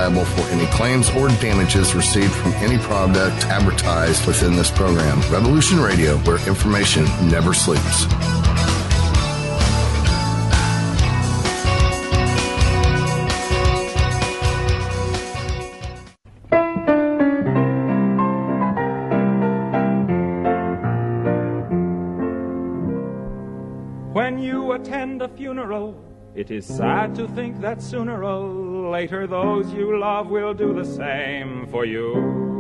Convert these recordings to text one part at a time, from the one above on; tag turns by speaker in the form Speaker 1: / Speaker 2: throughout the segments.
Speaker 1: liable for any claims or damages received from any product advertised within this program. Revolution Radio, where information never sleeps.
Speaker 2: When you attend a funeral, it is sad to think that sooner or later those you love will do the same for you.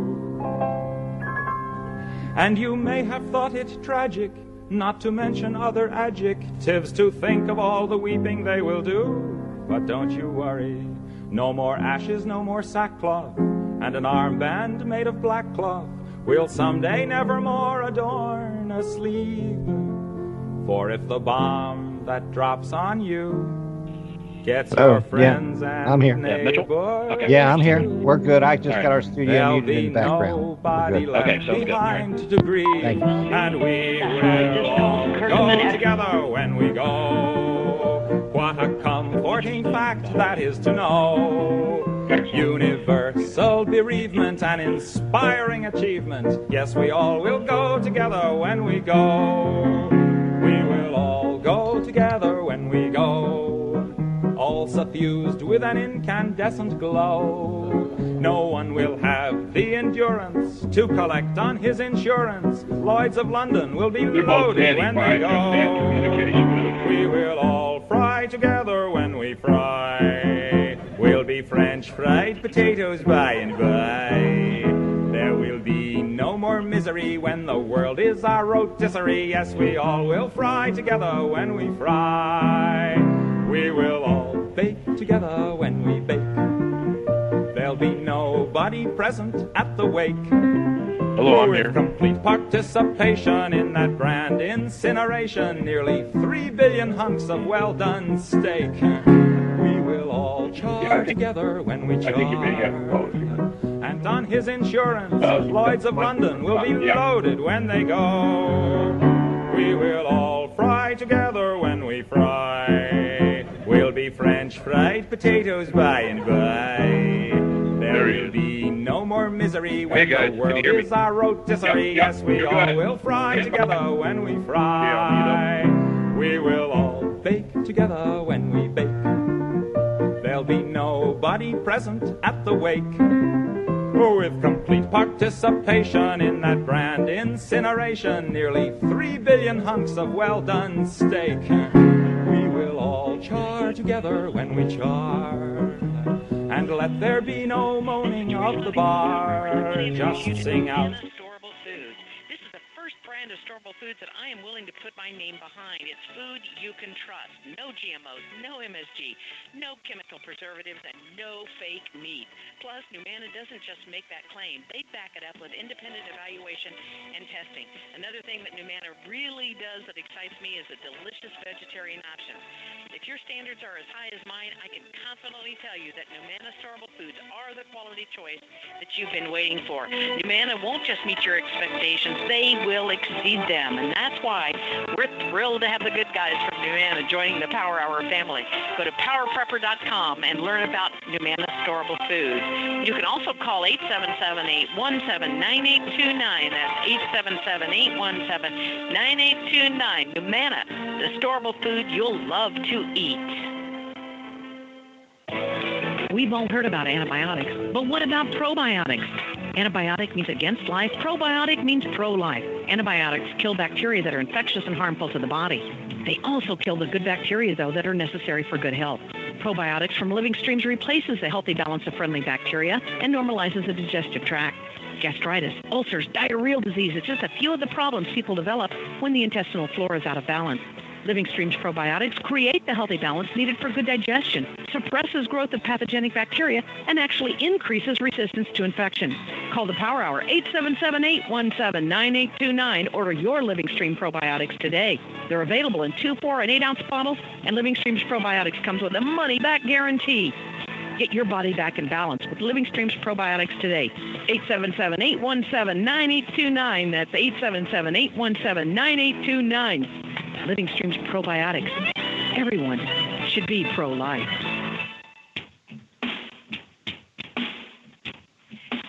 Speaker 2: And you may have thought it tragic, not to mention other adjectives, to think of all the weeping they will do. But don't you worry, no more ashes, no more sackcloth, and an armband made of black cloth will someday nevermore adorn a sleeve. For if the bomb that drops on you gets your friends and
Speaker 3: I'm here.
Speaker 2: neighbors,
Speaker 3: Yeah, I'm here. We're good. I just got our studio muted in the background.
Speaker 2: Nobody left behind to grieve, and we will all go together when we go. What a comforting fact that is to know. Universal bereavement and inspiring achievement. Yes, we all will go together when we go. We will all go together when we go, all suffused with an incandescent glow. No one will have the endurance to collect on his insurance. Lloyd's of London will be loaded when we go. We will all fry together when we fry. We'll be French fried potatoes by and by. There will be no more misery when the world is our rotisserie. Yes, we all will fry together when we fry. We will all bake together when we bake. There'll be nobody present at the wake.
Speaker 4: Hello, I'm here.
Speaker 2: With complete participation in that grand incineration, nearly 3 billion hunks of well-done steak. We will all char together when we char. And on his insurance, Lloyd's of London will be loaded when they go. We will all fry together when we fry. We'll be French fried potatoes by and by. There will be no more misery when the world is our rotisserie. Yes, we all will fry together when we fry. We will all bake together when we bake. There'll be nobody present at the wake. With complete participation in that grand incineration, nearly 3 billion hunks of well-done steak. We will all char together when we char, and let there be no moaning of the bar. Just sing out.
Speaker 5: Brand of Storable Foods that I am willing to put my name behind. It's food you can trust. No GMOs, no MSG, no chemical preservatives, and no fake meat. Plus, Numana doesn't just make that claim. They back it up with independent evaluation and testing. Another thing that Numana really does that excites me is a delicious vegetarian option. If your standards are as high as mine, I can confidently tell you that Numana Storable Foods are the quality choice that you've been waiting for. Numana won't just meet your expectations, they will exceed them. And that's why we're thrilled to have the good guys from Numana joining the Power Hour family. Go to powerprepper.com and learn about Numana Storable Foods. You can also call 877-817-9829. That's 877-817-9829. Numana, the storable food you'll love to eat. We've all heard about antibiotics, but what about probiotics? Antibiotic means against life. Probiotic means pro-life. Antibiotics kill bacteria that are infectious and harmful to the body. They also kill the good bacteria, though, that are necessary for good health. Probiotics from Living Streams replaces the healthy balance of friendly bacteria and normalizes the digestive tract. Gastritis, ulcers, diarrheal disease, it's just a few of the problems people develop when the intestinal flora is out of balance. Living Streams probiotics create the healthy balance needed for good digestion, suppresses growth of pathogenic bacteria, and actually increases resistance to infection. Call the Power Hour, 877-817-9829. Order your Living Stream probiotics today. They're available in 2, 4, and 8-ounce bottles, and Living Streams probiotics comes with a money-back guarantee. Get your body back in balance with Living Streams probiotics today. 877-817-9829. That's 877-817-9829. Living Streams probiotics. Everyone should be pro-life.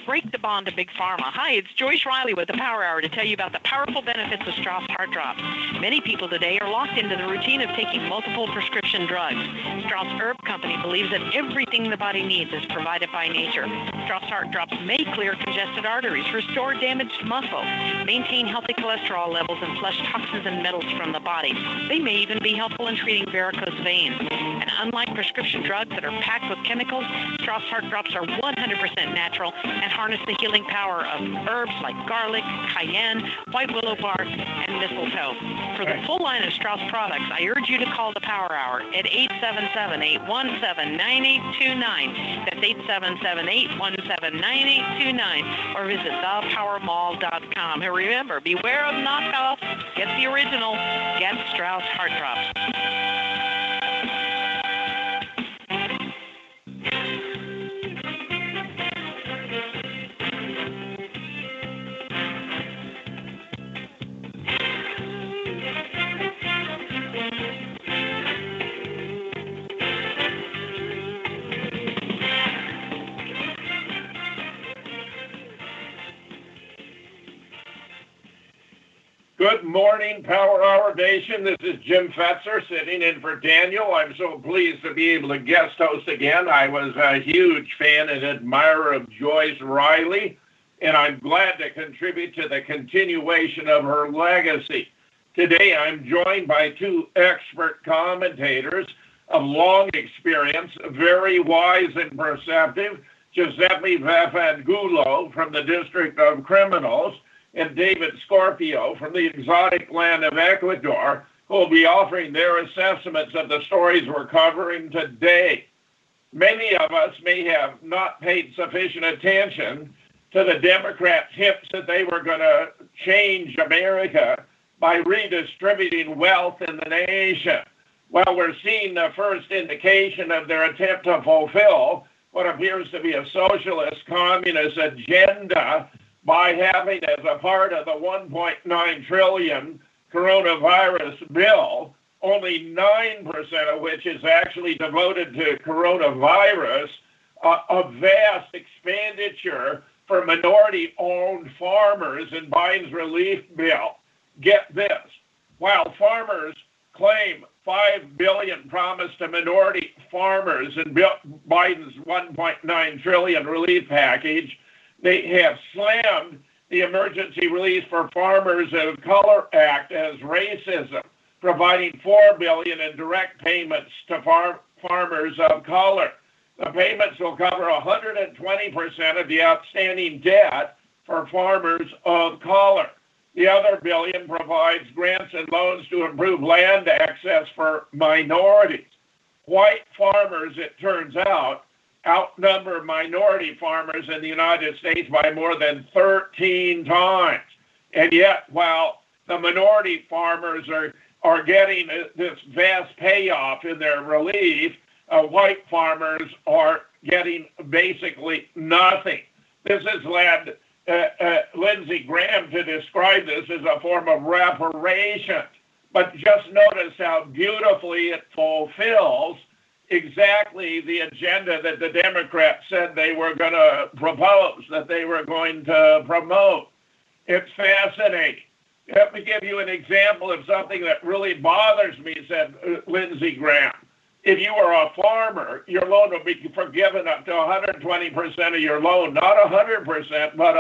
Speaker 5: break the bond to Big Pharma. Hi, it's Joyce Riley with the Power Hour to tell you about the powerful benefits of Strauss Heart Drops. Many people today are locked into the routine of taking multiple prescription drugs. Strauss Herb Company believes that everything the body needs is provided by nature. Strauss Heart Drops may clear congested arteries, restore damaged muscle, maintain healthy cholesterol levels, and flush toxins and metals from the body. They may even be helpful in treating varicose veins. And unlike prescription drugs that are packed with chemicals, Strauss Heart Drops are 100% natural and harness the healing power of herbs like garlic, cayenne, white willow bark, and mistletoe. For the full line of Strauss products, I urge you to call the Power Hour at 877-817-9829. That's 877-817-9829. Or visit thepowermall.com. And remember, beware of knockoffs. Get the original. Get Strauss Heart Drops.
Speaker 4: Good morning, Power Hour Nation. This is Jim Fetzer sitting in for Daniel. I'm so pleased to be able to guest host again. I was a huge fan and admirer of Joyce Riley, and I'm glad to contribute to the continuation of her legacy. Today, I'm joined by two expert commentators of long experience, very wise and perceptive, Giuseppe Vaffangulo from the District of Criminals, and David Scorpio from the exotic land of Ecuador, who will be offering their assessments of the stories we're covering today. Many of us may have not paid sufficient attention to the Democrats' hints that they were going to change America by redistributing wealth in the nation. Well, we're seeing the first indication of their attempt to fulfill what appears to be a socialist communist agenda by having as a part of the $1.9 trillion coronavirus bill, only 9% of which is actually devoted to coronavirus, a vast expenditure for minority-owned farmers in Biden's relief bill. Get this, while farmers claim $5 billion promised to minority farmers in Biden's $1.9 trillion relief package, they have slammed the Emergency Relief for Farmers of Color Act as racism, providing $4 billion in direct payments to farmers of color. The payments will cover 120% of the outstanding debt for farmers of color. The other $1 billion provides grants and loans to improve land access for minorities. White farmers, it turns out, outnumber minority farmers in the United States by more than 13 times. And yet, while the minority farmers are getting this vast payoff in their relief, white farmers are getting basically nothing. This has led Lindsey Graham to describe this as a form of reparations. But just notice how beautifully it fulfills exactly the agenda that the Democrats said they were going to propose, that they were going to promote. It's fascinating. Let me give you an example of something that really bothers me, said Lindsey Graham. If you are a farmer, your loan will be forgiven up to 120% of your loan, not 100%, but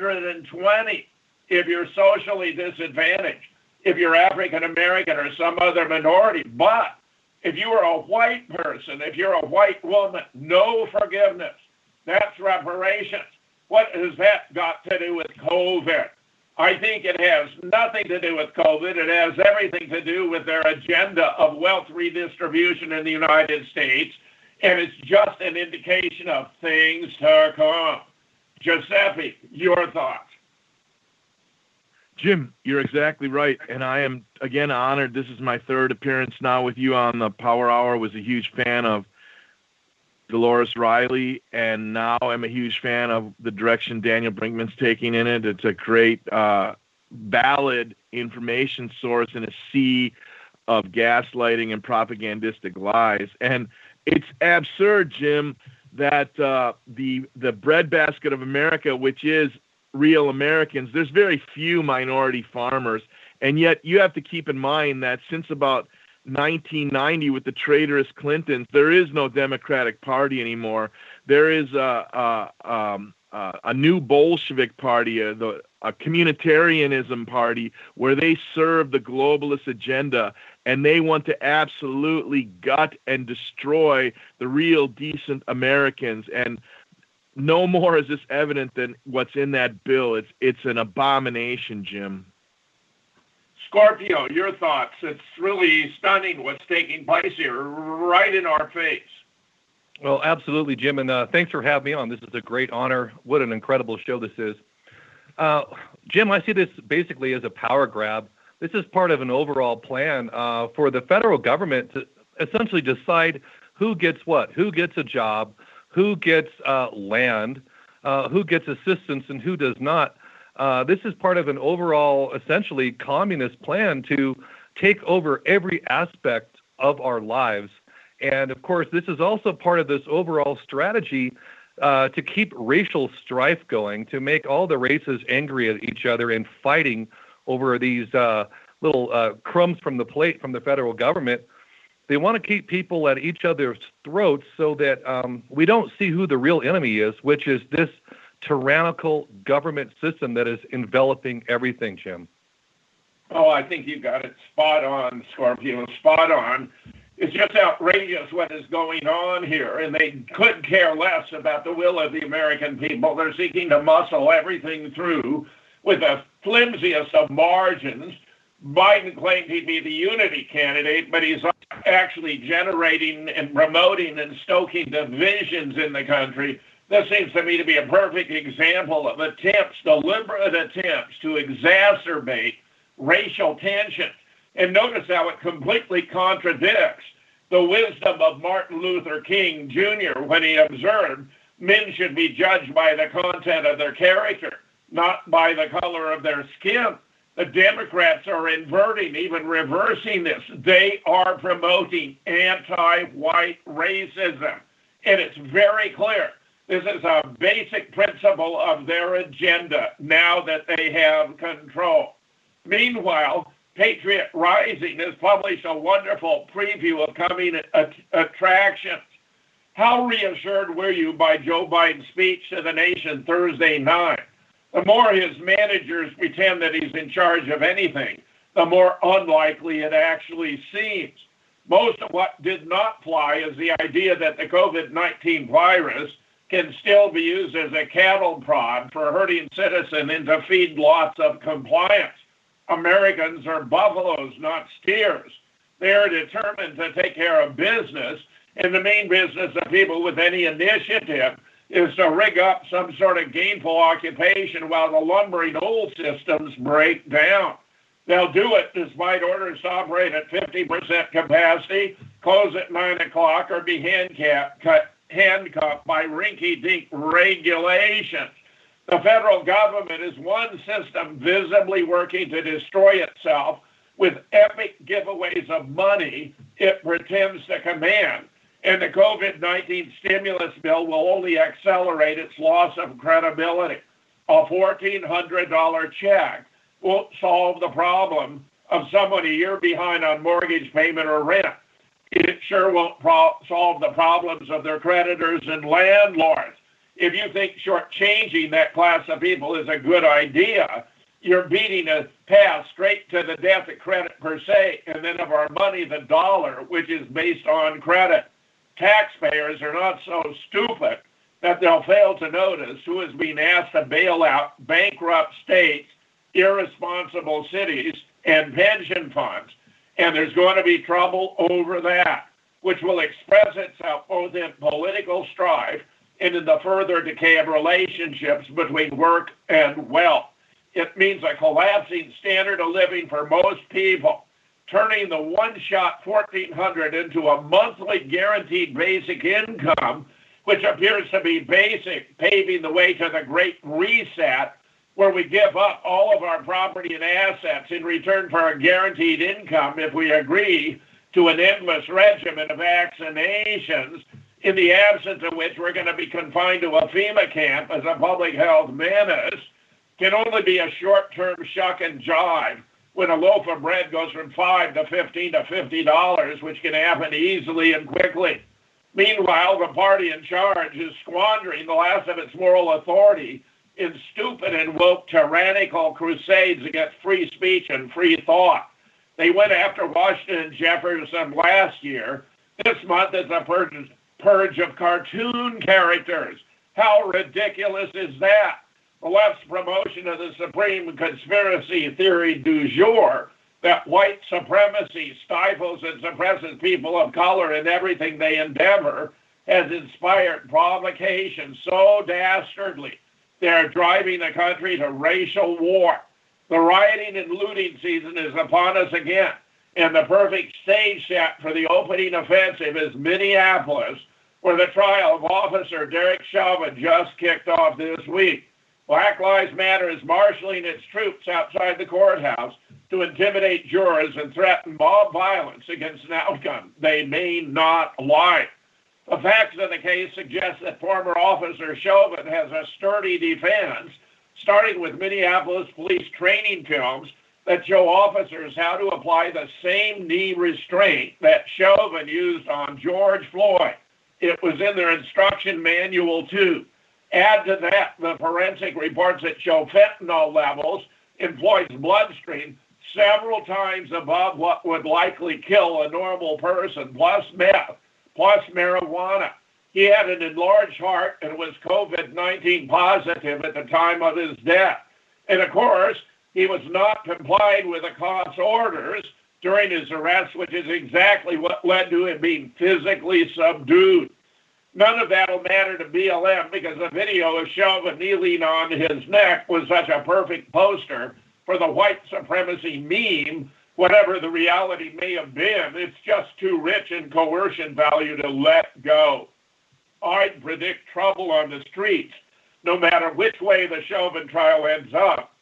Speaker 4: 120% if you're socially disadvantaged, if you're African American or some other minority. But if you are a white person, if you're a white woman, no forgiveness. That's reparations. What has that got to do with COVID? I think it has nothing to do with COVID. It has everything to do with their agenda of wealth redistribution in the United States, and it's just an indication of things to come. Giuseppe, your thoughts?
Speaker 6: Jim, you're exactly right, and I am, again, honored. This is my third appearance now with you on the Power Hour. Was a huge fan of Dolores Riley, and now I'm a huge fan of the direction Daniel Brinkman's taking in it. It's a great, valid information source in a sea of gaslighting and propagandistic lies. And it's absurd, Jim, that the breadbasket of America, which is real Americans, there's very few minority farmers. And yet you have to keep in mind that since about 1990 with the traitorous Clintons, there is no Democratic Party anymore. There is a new Bolshevik party, a communitarianism party, where they serve the globalist agenda, and they want to absolutely gut and destroy the real decent Americans. And no more is this evident than what's in that bill. It's an abomination, Jim.
Speaker 4: Scorpio, your thoughts. It's really stunning what's taking place here, right in our face.
Speaker 7: Well, absolutely, Jim, and thanks for having me on. This is a great honor. What an incredible show this is. Jim, I see this basically as a power grab. This is part of an overall plan for the federal government to essentially decide who gets what, who gets a job, who gets land, who gets assistance, and who does not. This is part of an overall, essentially, communist plan to take over every aspect of our lives. And, of course, this is also part of this overall strategy to keep racial strife going, to make all the races angry at each other and fighting over these little crumbs from the plate from the federal government. They want to keep people at each other's throats so that we don't see who the real enemy is, which is this tyrannical government system that is enveloping everything, Jim.
Speaker 4: Oh, I think you got it spot on, Scorpio, spot on. It's just outrageous what is going on here, and they couldn't care less about the will of the American people. They're seeking to muscle everything through with the flimsiest of margins. Biden claimed he'd be the unity candidate, but he's actually generating and promoting and stoking divisions in the country. This seems to me to be a perfect example of deliberate attempts to exacerbate racial tension. And notice how it completely contradicts the wisdom of Martin Luther King Jr. when he observed men should be judged by the content of their character, not by the color of their skin. The Democrats are inverting, even reversing this. They are promoting anti-white racism. And it's very clear. This is a basic principle of their agenda now that they have control. Meanwhile, Patriot Rising has published a wonderful preview of coming attractions. How reassured were you by Joe Biden's speech to the nation Thursday night? The more his managers pretend that he's in charge of anything, the more unlikely it actually seems. Most of what did not fly is the idea that the COVID-19 virus can still be used as a cattle prod for herding citizens into feedlots of compliance. Americans are buffaloes, not steers. They are determined to take care of business, and the main business of people with any initiative is to rig up some sort of gainful occupation while the lumbering old systems break down. They'll do it despite orders to operate at 50% capacity, close at 9 o'clock, or be handcuffed by rinky-dink regulations. The federal government is one system visibly working to destroy itself with epic giveaways of money it pretends to command. And the COVID-19 stimulus bill will only accelerate its loss of credibility. A $1,400 check won't solve the problem of someone a year behind on mortgage payment or rent. It sure won't solve the problems of their creditors and landlords. If you think shortchanging that class of people is a good idea, you're beating a path straight to the death of credit per se, and then of our money, the dollar, which is based on credit. Taxpayers are not so stupid that they'll fail to notice who is being asked to bail out bankrupt states, irresponsible cities, and pension funds. And there's going to be trouble over that, which will express itself both in political strife and in the further decay of relationships between work and wealth. It means a collapsing standard of living for most people, turning the one-shot $1,400 into a monthly guaranteed basic income, which appears to be basic, paving the way to the Great Reset, where we give up all of our property and assets in return for a guaranteed income if we agree to an endless regimen of vaccinations. in the absence of which we're going to be confined to a FEMA camp as a public health menace, can only be a short-term shuck and jive when a loaf of bread goes from $5 to $15 to $50, which can happen easily and quickly. Meanwhile, the party in charge is squandering the last of its moral authority in stupid and woke tyrannical crusades against free speech and free thought. They went after Washington and Jefferson last year. This month is a purge of cartoon characters. How ridiculous is that? The left's promotion of the supreme conspiracy theory du jour, that white supremacy stifles and suppresses people of color in everything they endeavor, has inspired provocation so dastardly they're driving the country to racial war. The rioting and looting season is upon us again, and the perfect stage set for the opening offensive is Minneapolis, where the trial of Officer Derek Chauvin just kicked off this week. Black Lives Matter is marshaling its troops outside the courthouse to intimidate jurors and threaten mob violence against an outcome they may not like. The facts of the case suggest that former Officer Chauvin has a sturdy defense, starting with Minneapolis police training films that show officers how to apply the same knee restraint that Chauvin used on George Floyd. It was in their instruction manual, too. Add to that the forensic reports that show fentanyl levels in Floyd's bloodstream several times above what would likely kill a normal person, plus meth, plus marijuana. He had an enlarged heart and was COVID-19 positive at the time of his death. And of course, he was not complied with the cops' orders during his arrest, which is exactly what led to him being physically subdued. None of that will matter to BLM because the video of Chauvin kneeling on his neck was such a perfect poster for the white supremacy meme, whatever the reality may have been. It's just too rich in coercion value to let go. I'd predict trouble on the streets, no matter which way the Chauvin trial ends up,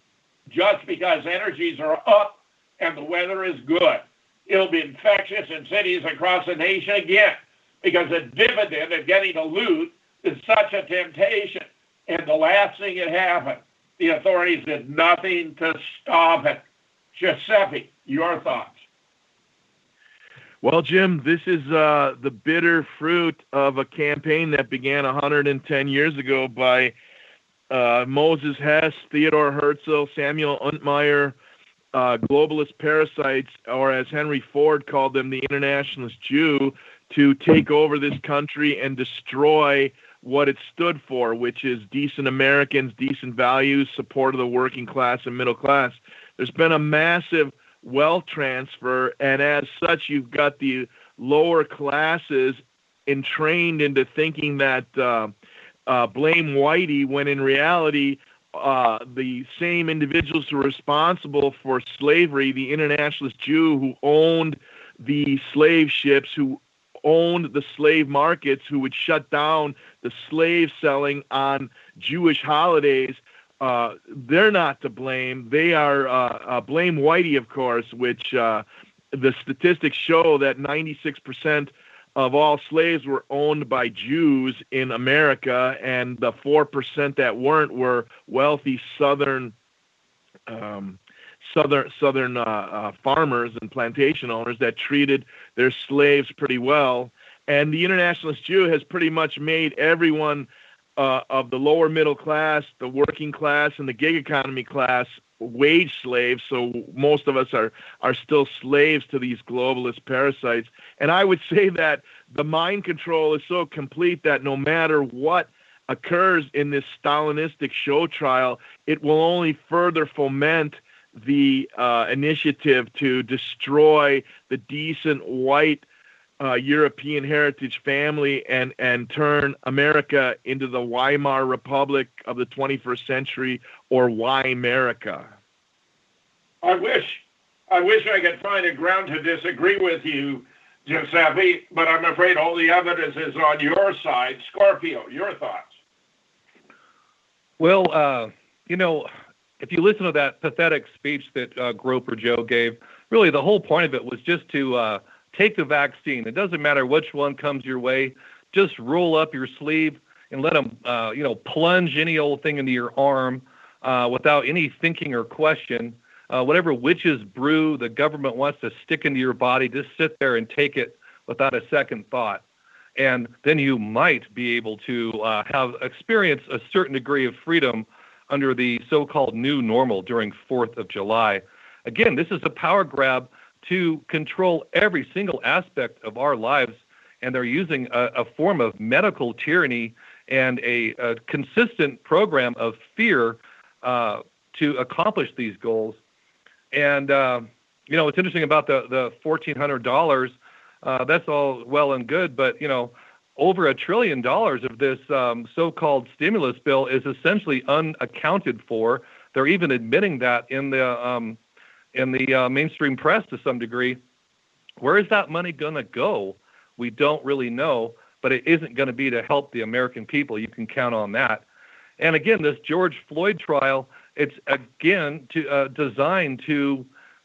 Speaker 4: just because energies are up and the weather is good. It'll be infectious in cities across the nation again, because the dividend of getting a loot is such a temptation. And the last thing that happened, the authorities did nothing to stop it. Giuseppe, your thoughts?
Speaker 6: Well, Jim, this is the bitter fruit of a campaign that began 110 years ago by Moses Hess, Theodore Herzl, Samuel Untermyer, globalist parasites, or as Henry Ford called them, the internationalist Jew, to take over this country and destroy what it stood for, which is decent Americans, decent values, support of the working class and middle class. There's been a massive wealth transfer, and as such, you've got the lower classes entrained into thinking that blame whitey, when in reality, the same individuals who are responsible for slavery, the internationalist Jew who owned the slave ships, who owned the slave markets, who would shut down the slave selling on Jewish holidays, they're not to blame. They are blame whitey, of course, which the statistics show that 96% of all slaves were owned by Jews in America, and the 4% that weren't were wealthy southern farmers and plantation owners that treated their slaves pretty well. And the internationalist Jew has pretty much made everyone of the lower middle class, the working class, and the gig economy class wage slaves. So most of us are still slaves to these globalist parasites. And I would say that the mind control is so complete that no matter what occurs in this Stalinistic show trial, it will only further foment the initiative to destroy the decent white European heritage family and turn America into the Weimar Republic of the 21st century, or Why-America.
Speaker 4: I wish I could find a ground to disagree with you, Giuseppe, but I'm afraid all the evidence is on your side. Scorpio, your thoughts?
Speaker 7: Well, if you listen to that pathetic speech that Groper Joe gave, really the whole point of it was just to take the vaccine. It doesn't matter which one comes your way. just roll up your sleeve and let them, plunge any old thing into your arm without any thinking or question. Whatever witch's brew the government wants to stick into your body, just sit there and take it without a second thought. And then you might be able to experience a certain degree of freedom under the so-called new normal during 4th of July. Again, this is a power grab to control every single aspect of our lives, and they're using a form of medical tyranny and a consistent program of fear to accomplish these goals. And, what's interesting about the $1,400, that's all well and good, but, over $1 trillion of this so-called stimulus bill is essentially unaccounted for. They're even admitting that in the mainstream press to some degree. Where is that money going to go? We don't really know, but it isn't going to be to help the American people. You can count on that. And again, this George Floyd trial, it's again designed to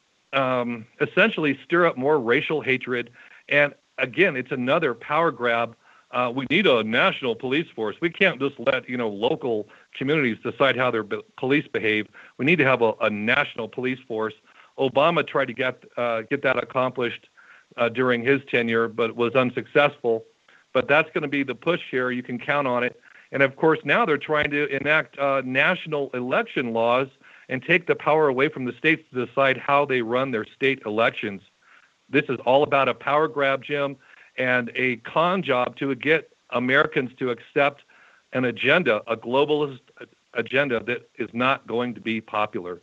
Speaker 7: essentially stir up more racial hatred. And again, it's another power grab. We need a national police force. We can't just let local communities decide how their police behave. We need to have a national police force. Obama tried to get that accomplished during his tenure, but was unsuccessful. But that's going to be the push here. You can count on it. And of course, now they're trying to enact national election laws and take the power away from the states to decide how they run their state elections. This is all about a power grab, Jim, and a con job to get Americans to accept an agenda, a globalist agenda that is not going to be popular.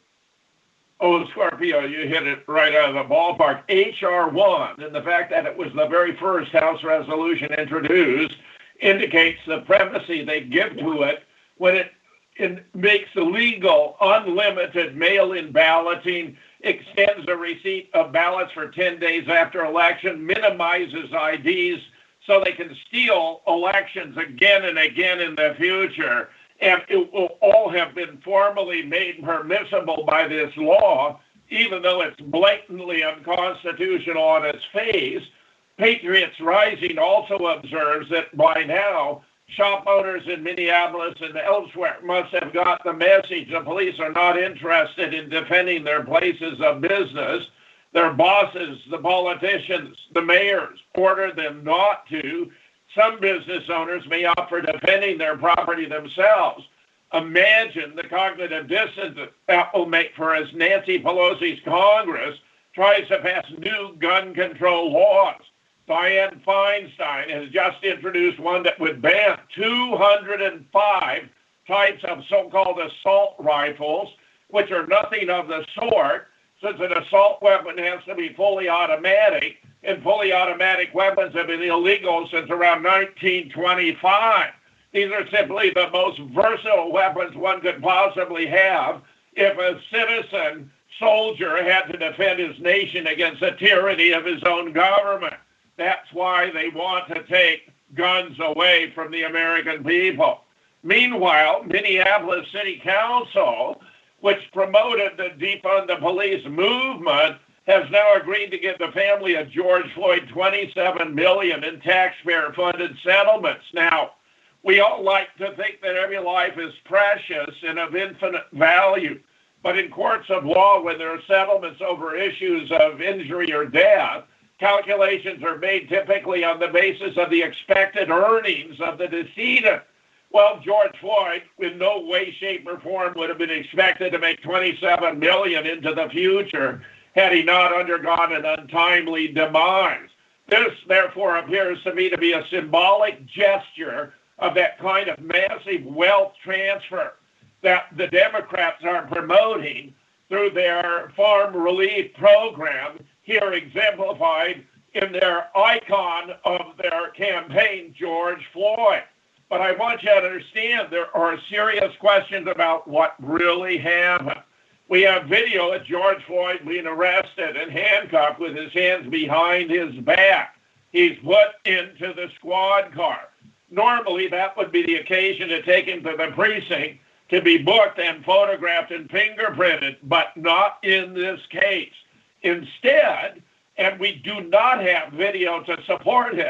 Speaker 4: Oh, Scorpio, you hit it right out of the ballpark. H.R. 1, and the fact that it was the very first House resolution introduced, indicates the primacy they give to it when it makes illegal unlimited mail-in balloting, extends the receipt of ballots for 10 days after election, minimizes IDs so they can steal elections again and again in the future. And it will all have been formally made permissible by this law, even though it's blatantly unconstitutional on its face. Patriots Rising also observes that by now, shop owners in Minneapolis and elsewhere must have got the message the police are not interested in defending their places of business. Their bosses, the politicians, the mayors, order them not to. Some business owners may opt for defending their property themselves. Imagine the cognitive dissonance that will make for as Nancy Pelosi's Congress tries to pass new gun control laws. Dianne Feinstein has just introduced one that would ban 205 types of so-called assault rifles, which are nothing of the sort, since an assault weapon has to be fully automatic, and fully automatic weapons have been illegal since around 1925. These are simply the most versatile weapons one could possibly have if a citizen soldier had to defend his nation against the tyranny of his own government. That's why they want to take guns away from the American people. Meanwhile, Minneapolis City Council, which promoted the Defund the Police movement, has now agreed to give the family of George Floyd $27 million in taxpayer-funded settlements. Now, we all like to think that every life is precious and of infinite value. But in courts of law, when there are settlements over issues of injury or death, calculations are made typically on the basis of the expected earnings of the decedent. Well, George Floyd, in no way, shape, or form would have been expected to make $27 million into the future had he not undergone an untimely demise. This, therefore, appears to me to be a symbolic gesture of that kind of massive wealth transfer that the Democrats are promoting through their farm relief program, here exemplified in their icon of their campaign, George Floyd. But I want you to understand there are serious questions about what really happened. We have video of George Floyd being arrested and handcuffed with his hands behind his back. He's put into the squad car. Normally, that would be the occasion to take him to the precinct to be booked and photographed and fingerprinted, but not in this case. Instead, and we do not have video to support it,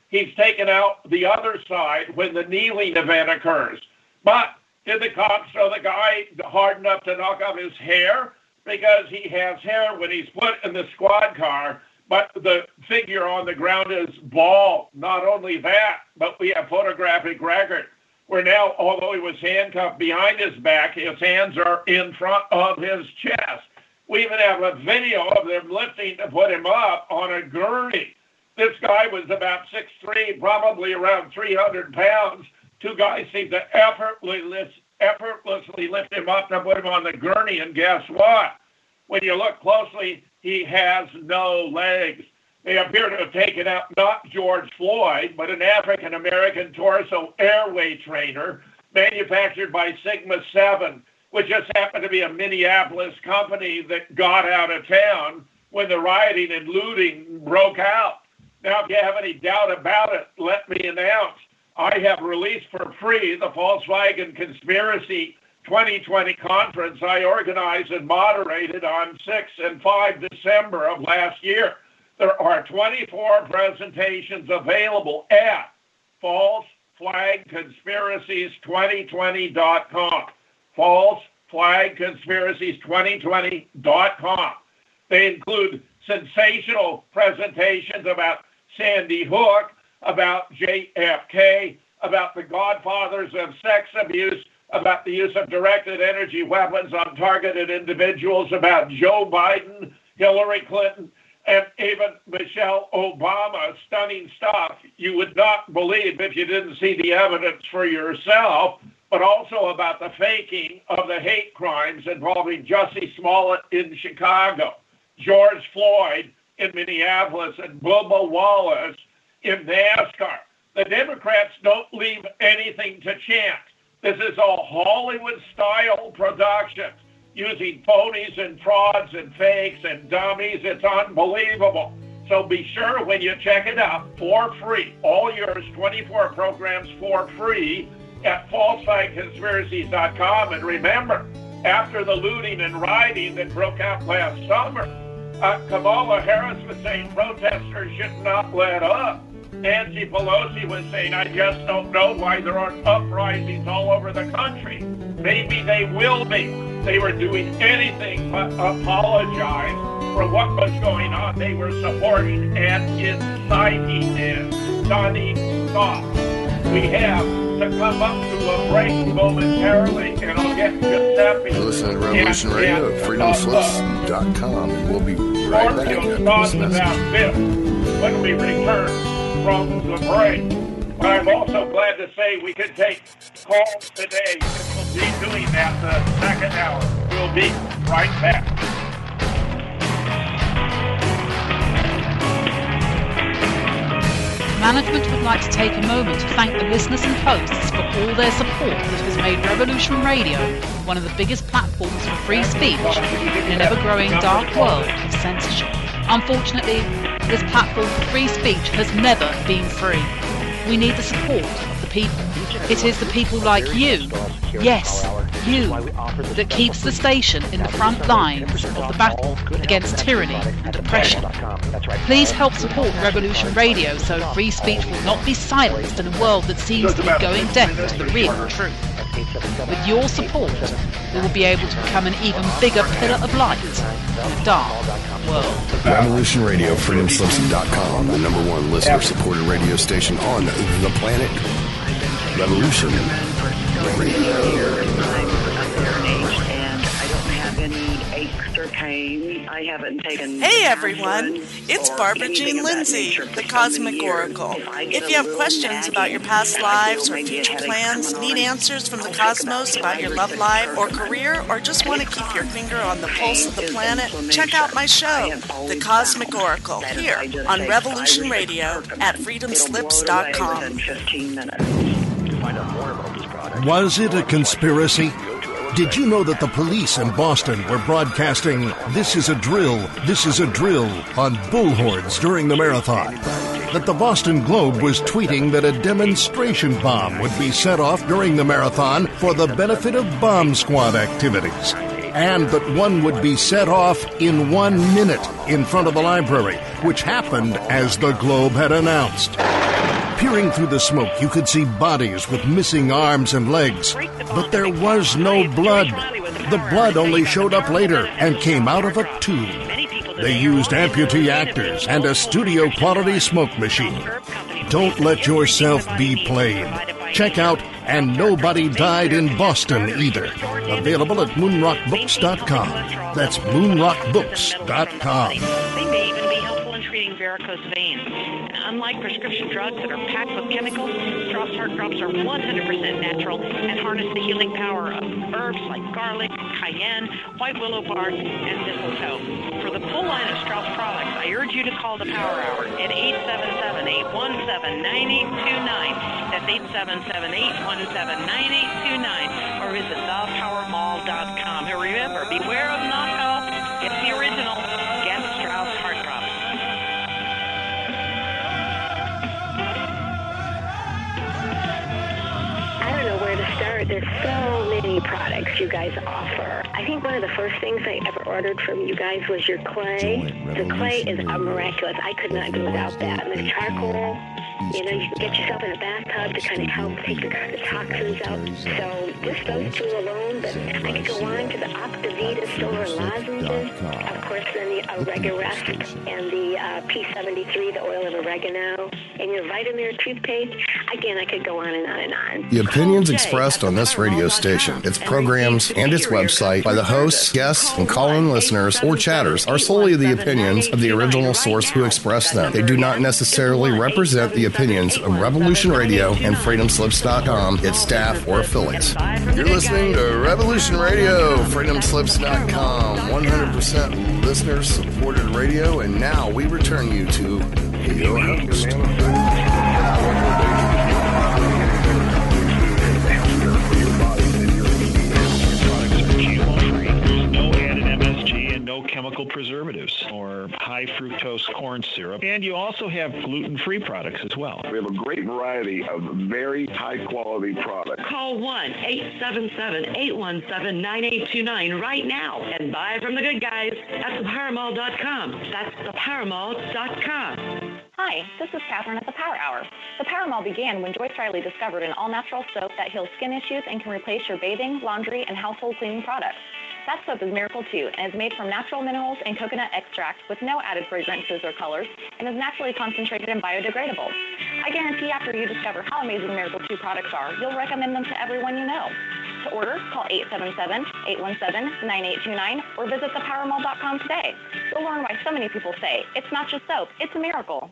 Speaker 4: he's taken out the other side when the kneeling event occurs. But did the cops know the guy hard enough to knock off his hair? Because he has hair when he's put in the squad car, but the figure on the ground is bald. Not only that, but we have photographic record where now, although he was handcuffed behind his back, his hands are in front of his chest. We even have a video of them lifting to put him up on a gurney. This guy was about 6'3", probably around 300 pounds. Two guys seemed to effortlessly lift him up to put him on the gurney, and guess what? When you look closely, he has no legs. They appear to have taken out not George Floyd, but an African-American torso airway trainer manufactured by Sigma 7, which just happened to be a Minneapolis company that got out of town when the rioting and looting broke out. Now, if you have any doubt about it, let me announce I have released for free the Volkswagen Conspiracy 2020 conference I organized and moderated on 6 and 5 December of last year. There are 24 presentations available at falseflagconspiracies2020.com. falseflagconspiracies2020.com. They include sensational presentations about Sandy Hook, about JFK, about the godfathers of sex abuse, about the use of directed energy weapons on targeted individuals, about Joe Biden, Hillary Clinton, and even Michelle Obama. Stunning stuff you would not believe if you didn't see the evidence for yourself, but also about the faking of the hate crimes involving Jussie Smollett in Chicago, George Floyd in Minneapolis, and Bubba Wallace in NASCAR. The Democrats don't leave anything to chance. This is all Hollywood-style productions using phonies and frauds and fakes and dummies. It's unbelievable. So be sure when you check it out for free, all yours, 24 programs for free at falseflagconspiracies.com. And remember, after the looting and rioting that broke out last summer, Kamala Harris was saying protesters should not let up. Nancy Pelosi was saying, I just don't know why there aren't uprisings all over the country. Maybe they will be. They were doing anything but apologize for what was going on. They were supporting and inciting it. Stunning stuff. We have to come up to a break momentarily, and I'll get Giuseppe.
Speaker 1: You're listening to Revolution Radio at freedomslips.com, and we'll be right back after this message.
Speaker 4: When we return from the break. But I'm also glad to say we can take calls today. We'll be doing that the second hour. We'll be right back.
Speaker 8: Management would like to take a moment to thank the listeners and hosts for all their support that has made Revolution Radio one of the biggest platforms for free speech in an ever-growing dark world of censorship. Unfortunately, this platform for free speech has never been free. We need the support of the people. It is the people like you, yes, you, that keeps the station in the front lines of the battle against tyranny and oppression. Please help support Revolution Radio so free speech will not be silenced in a world that seems to be going deaf to the real truth. With your support, we will be able to become an even bigger pillar of light in a dark world.
Speaker 1: Revolution Radio, freedomslips.com, the #1 listener-supported radio station on the planet. Revolution Radio.
Speaker 9: I haven't taken.
Speaker 10: Hey everyone, it's Barbara Jean Lindsay, the Cosmic Oracle. If you have questions about your past lives or future plans, need answers from the cosmos about your love life or career, or just want to keep your finger on the pulse of the planet, check out my show, The Cosmic Oracle, here on Revolution Radio at freedomslips.com.
Speaker 11: Was it a conspiracy? Did you know that the police in Boston were broadcasting "This is a drill, this is a drill" on bullhorns during the marathon? That the Boston Globe was tweeting that a demonstration bomb would be set off during the marathon for the benefit of bomb squad activities? And that one would be set off in 1 minute in front of the library, which happened as the Globe had announced. Peering through the smoke, you could see bodies with missing arms and legs, but there was no blood. The blood only showed up later and came out of a tube. They used amputee actors and a studio-quality smoke machine. Don't let yourself be played. Check out And Nobody Died in Boston Either. Available at moonrockbooks.com. That's moonrockbooks.com.
Speaker 5: They may even be helpful in treating varicose veins. And unlike prescription drugs that are packed with chemicals, Strauss Heart Drops are 100% natural and harness the healing power of herbs like garlic, cayenne, white willow bark, and mistletoe. For the full line of Strauss products, I urge you to call the Power Hour at 877-817-9829. That's 877-817-9829. Or visit thepowermall.com. And remember, beware of knockoffs. Get the original. Get Strauss Heart Drops.
Speaker 9: I don't know where to start. There's so many products you guys offer. I think one of the first things I ever ordered from you guys was your clay. The clay is miraculous. I could not do without that. And the charcoal, you know, you can get yourself in a bathtub to kind of help take the toxins out. So just those two alone, but I could go on to the Optavita Silver Lozenges, of course, then the Oregorest and the P73, the oil of oregano, and your Vitamir toothpaste. Again, I could go on and on and on.
Speaker 1: The opinions expressed on this radio station, its programs, and its website by the hosts, guests, and call-in listeners or chatters are solely the opinions of the original source who expressed them. They do not necessarily represent the opinions of Revolution Radio and FreedomSlips.com, its staff, or affiliates. You're listening to Revolution Radio, FreedomSlips.com, 100% listener-supported radio, and now we return you to your host.
Speaker 12: No chemical preservatives or high fructose corn syrup. And you also have gluten-free products as well.
Speaker 13: We have a great variety of very high-quality products.
Speaker 9: Call 1-877-817-9829 right now and buy from the good guys at thepowermall.com. That's thepowermall.com.
Speaker 14: Hi, this is Catherine at the Power Hour. The Power Mall began when Joyce Riley discovered an all-natural soap that heals skin issues and can replace your bathing, laundry, and household cleaning products. That soap is Miracle 2 and is made from natural minerals and coconut extract with no added fragrances or colors and is naturally concentrated and biodegradable. I guarantee after you discover how amazing Miracle 2 products are, you'll recommend them to everyone you know. To order, call 877-817-9829 or visit thepowermall.com today. You'll learn why so many people say, it's not just soap, it's a miracle.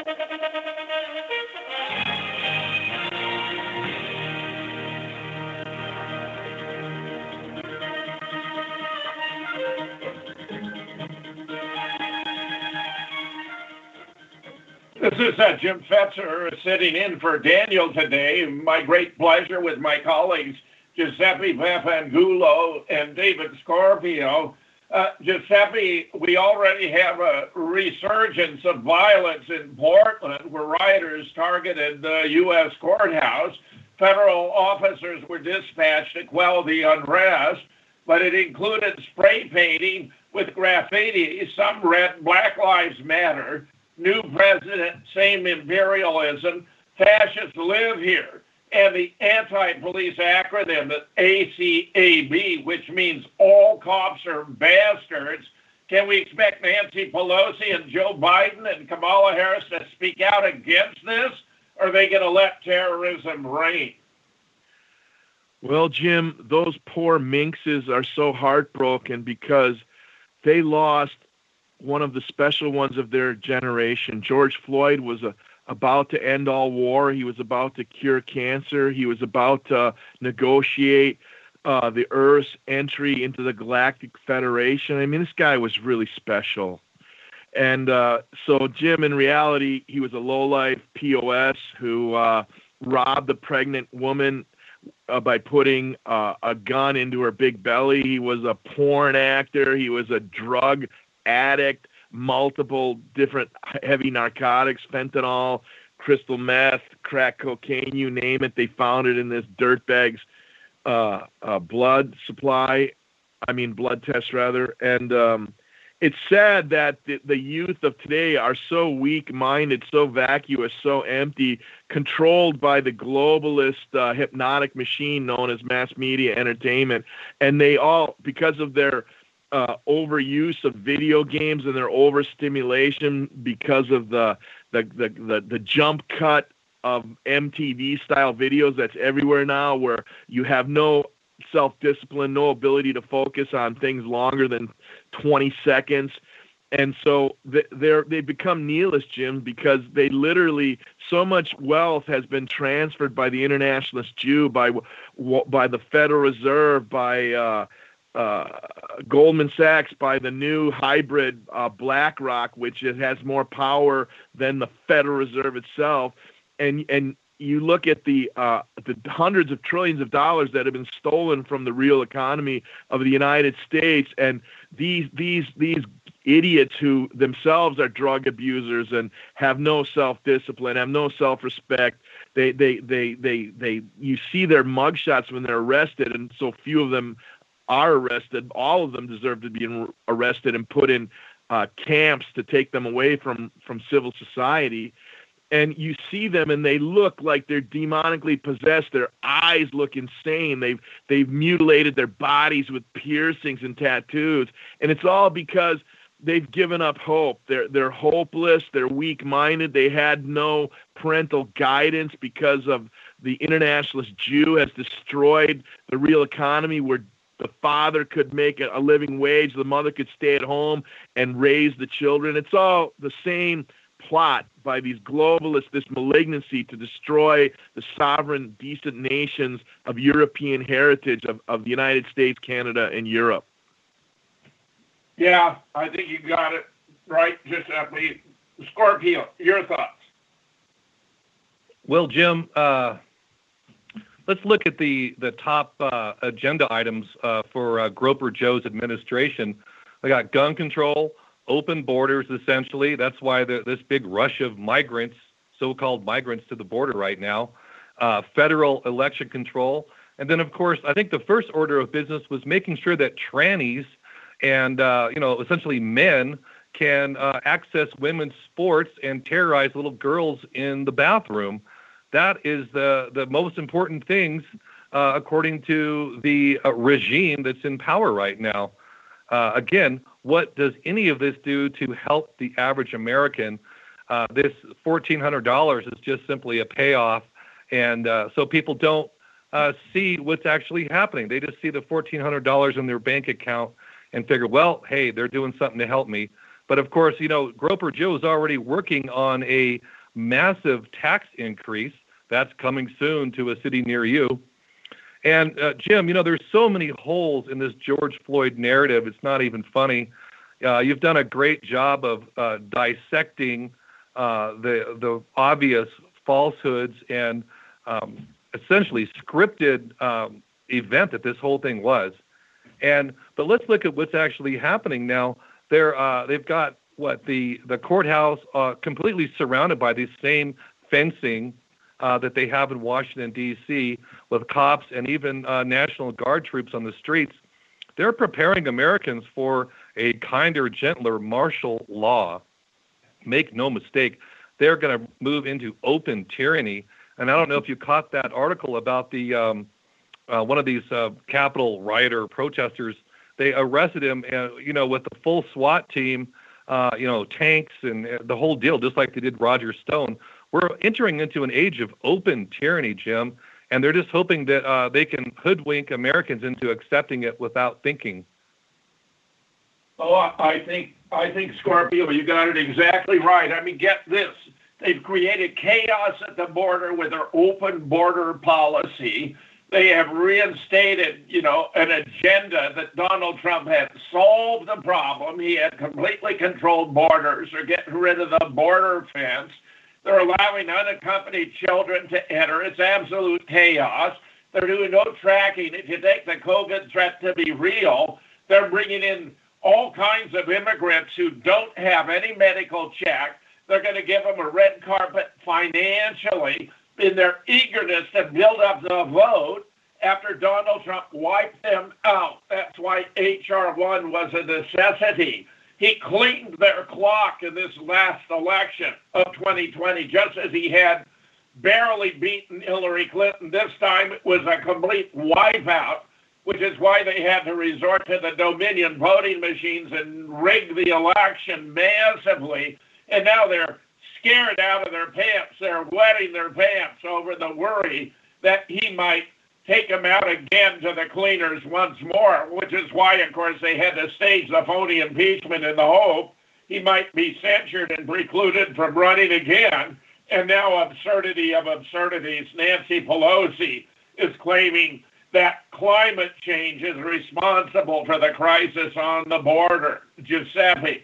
Speaker 4: This is Jim Fetzer sitting in for Daniel today. My great pleasure with my colleagues Giuseppe Papangulo and David Scorpio. Giuseppe, we already have a resurgence of violence in Portland where rioters targeted the U.S. courthouse. Federal officers were dispatched to quell the unrest, but it included spray painting with graffiti. Some read Black Lives Matter, New President, Same Imperialism, Fascists Live Here, and the anti-police acronym ACAB, which means all cops are bastards. Can we expect Nancy Pelosi and Joe Biden and Kamala Harris to speak out against this, or are they going to let terrorism reign?
Speaker 6: Well, Jim, those poor minxes are so heartbroken because they lost one of the special ones of their generation. George Floyd was about to end all war. He was about to cure cancer. He was about to negotiate the Earth's entry into the Galactic Federation. I mean, this guy was really special. And so, Jim, in reality, he was a lowlife POS who robbed a pregnant woman by putting a gun into her big belly. He was a porn actor. He was a drug addict, multiple different heavy narcotics, fentanyl, crystal meth, crack cocaine, you name it. They found it in this dirtbag's blood test rather. And it's sad that the youth of today are so weak-minded, so vacuous, so empty, controlled by the globalist hypnotic machine known as mass media entertainment. And they all, because of their overuse of video games and their overstimulation, because of the jump cut of MTV-style videos that's everywhere now, where you have no self-discipline, no ability to focus on things longer than 20 seconds. And so they become nihilists, Jim, because they literally, so much wealth has been transferred by the internationalist Jew, by the Federal Reserve, by Goldman Sachs, by the new hybrid BlackRock, which has more power than the Federal Reserve itself. And you look at the hundreds of trillions of dollars that have been stolen from the real economy of the United States, and these idiots who themselves are drug abusers and have no self-discipline, have no self-respect. You see their mugshots when they're arrested, and so few of them are arrested. All of them deserve to be arrested and put in camps to take them away from civil society. And you see them, and they look like they're demonically possessed. Their eyes look insane. They've mutilated their bodies with piercings and tattoos, and it's all because they've given up hope. They're hopeless. They're weak-minded. They had no parental guidance because of the internationalist Jew has destroyed the real economy, where the father could make a living wage, the mother could stay at home and raise the children. It's all the same plot by these globalists, this malignancy to destroy the sovereign, decent nations of European heritage of the United States, Canada, and Europe.
Speaker 4: Yeah, I think you got it right. Just Scorpio, your thoughts?
Speaker 7: Well, Jim, let's look at the top agenda items for Groper Joe's administration. We got gun control, open borders, essentially. That's why this big rush of migrants, so-called migrants, to the border right now. Federal election control. And then, of course, I think the first order of business was making sure that trannies and, essentially men can access women's sports and terrorize little girls in the bathroom. That is the most important things, according to the regime that's in power right now. Again, what does any of this do to help the average American? This $1,400 is just simply a payoff, and so people don't see what's actually happening. They just see the $1,400 in their bank account and figure, well, hey, they're doing something to help me. But of course, Groper Joe is already working on a massive tax increase that's coming soon to a city near you. And Jim, there's so many holes in this George Floyd narrative. It's not even funny. You've done a great job of dissecting the obvious falsehoods and essentially scripted event that this whole thing was. But let's look at what's actually happening now. They've got the courthouse completely surrounded by the same fencing that they have in Washington, D.C., with cops and even National Guard troops on the streets. They're preparing Americans for a kinder, gentler martial law. Make no mistake, they're going to move into open tyranny. And I don't know if you caught that article about the one of these Capitol rioter protesters. They arrested him, with the full SWAT team, tanks and the whole deal, just like they did Roger Stone. We're entering into an age of open tyranny, Jim, and they're just hoping that they can hoodwink Americans into accepting it without thinking.
Speaker 4: Oh, I think Scorpio, you got it exactly right. I mean, get this. They've created chaos at the border with their open border policy. They have reinstated, an agenda that Donald Trump had solved the problem. He had completely controlled borders. They're getting rid of the border fence. They're allowing unaccompanied children to enter. It's absolute chaos. They're doing no tracking. If you take the COVID threat to be real, they're bringing in all kinds of immigrants who don't have any medical check. They're going to give them a red carpet financially in their eagerness to build up the vote after Donald Trump wiped them out. That's why H.R. 1 was a necessity. He cleaned their clock in this last election of 2020, just as he had barely beaten Hillary Clinton. This time it was a complete wipeout, which is why they had to resort to the Dominion voting machines and rig the election massively. And now they're scared out of their pants. They're wetting their pants over the worry that he might take them out again to the cleaners once more, which is why, of course, they had to stage the phony impeachment in the hope he might be censured and precluded from running again. And now, absurdity of absurdities, Nancy Pelosi is claiming that climate change is responsible for the crisis on the border. Giuseppe.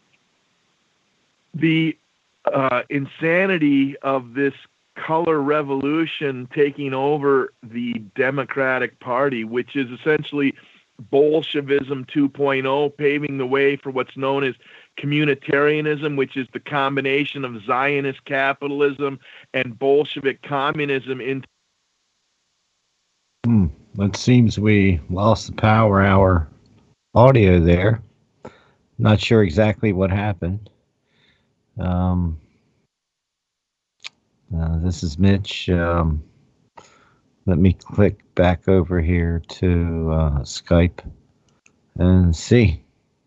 Speaker 6: The insanity of this color revolution taking over the Democratic Party, which is essentially Bolshevism 2.0, paving the way for what's known as communitarianism, which is the combination of Zionist capitalism and Bolshevik communism.
Speaker 3: It seems we lost the Power Hour audio there. Not sure exactly what happened. This is Mitch. Let me click back over here to Skype and see.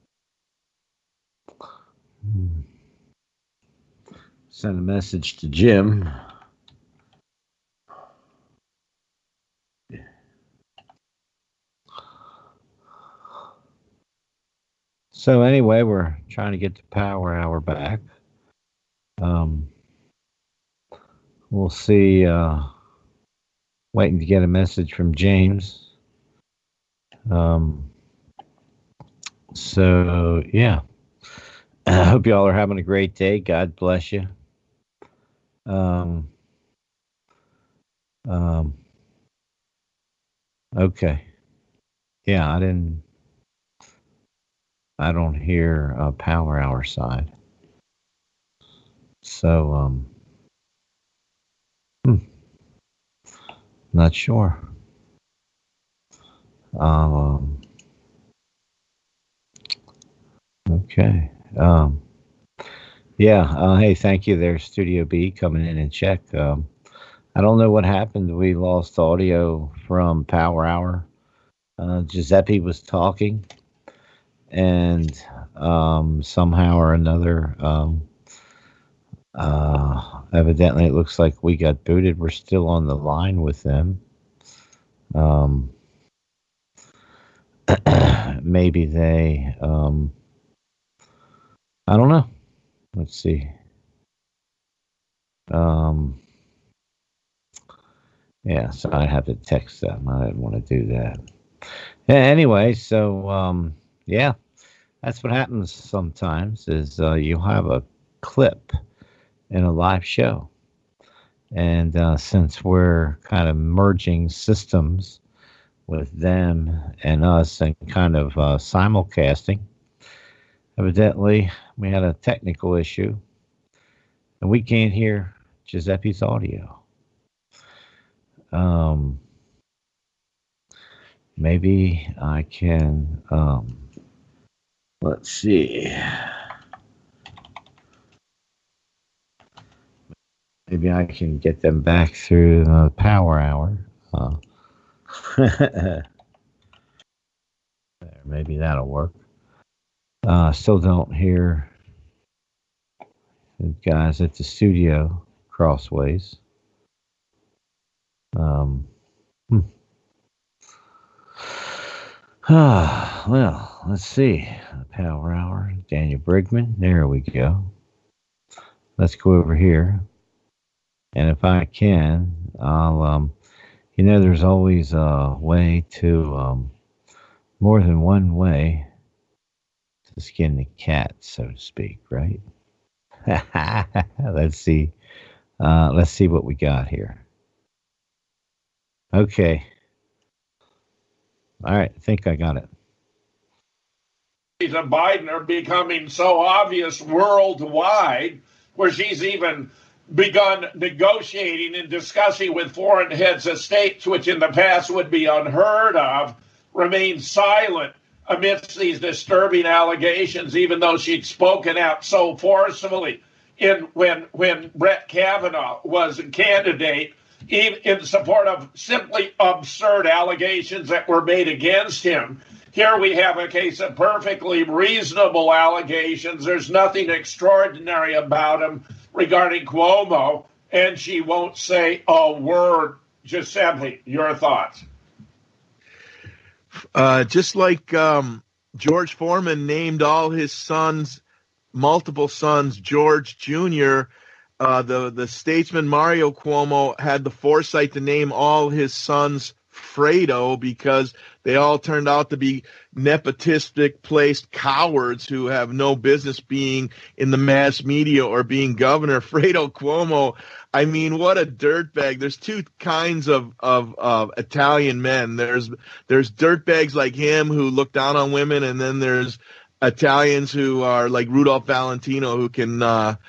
Speaker 3: Send a message to Jim. So anyway, we're trying to get the Power Hour back. We'll see. Waiting to get a message from James. So yeah, I hope y'all are having a great day. God bless you. Okay. Yeah, I don't hear a Power Hour side. So, not sure. Okay. Hey, thank you there, Studio B, coming in and check. I don't know what happened. We lost audio from Power Hour. Giuseppe was talking, and somehow or another, evidently it looks like we got booted. We're still on the line with them. Maybe they, I don't know. Let's see. Yeah, so I have to text them. I didn't want to do that. Anyway, so, yeah, that's what happens sometimes is you have a clip in a live show. And since we're kind of merging systems with them and us and kind of simulcasting, evidently we had a technical issue and we can't hear Giuseppe's audio. Maybe I can, let's see. Maybe I can get them back through the Power Hour. Maybe that'll work. Still don't hear the guys at the studio crossways. Well, let's see. Power Hour, Daniel Brigman. There we go. Let's go over here. And if I can, I'll, there's always a way to, more than one way to skin the cat, so to speak, right? Let's see what we got here. Okay. All right, I think I got it.
Speaker 4: And Biden are becoming so obvious worldwide, where she's even begun negotiating and discussing with foreign heads of states, which in the past would be unheard of, remain silent amidst these disturbing allegations, even though she'd spoken out so forcefully when Brett Kavanaugh was a candidate, even in support of simply absurd allegations that were made against him. Here we have a case of perfectly reasonable allegations. There's nothing extraordinary about them regarding Cuomo, and she won't say a word. Giuseppe, your thoughts?
Speaker 6: Just like George Foreman named all his sons, multiple sons, George Jr., the statesman Mario Cuomo had the foresight to name all his sons Fredo because they all turned out to be nepotistic placed cowards who have no business being in the mass media or being governor. Fredo Cuomo, I mean, what a dirtbag. There's two kinds of Italian men. There's dirtbags like him who look down on women, and then there's Italians who are like Rudolph Valentino who can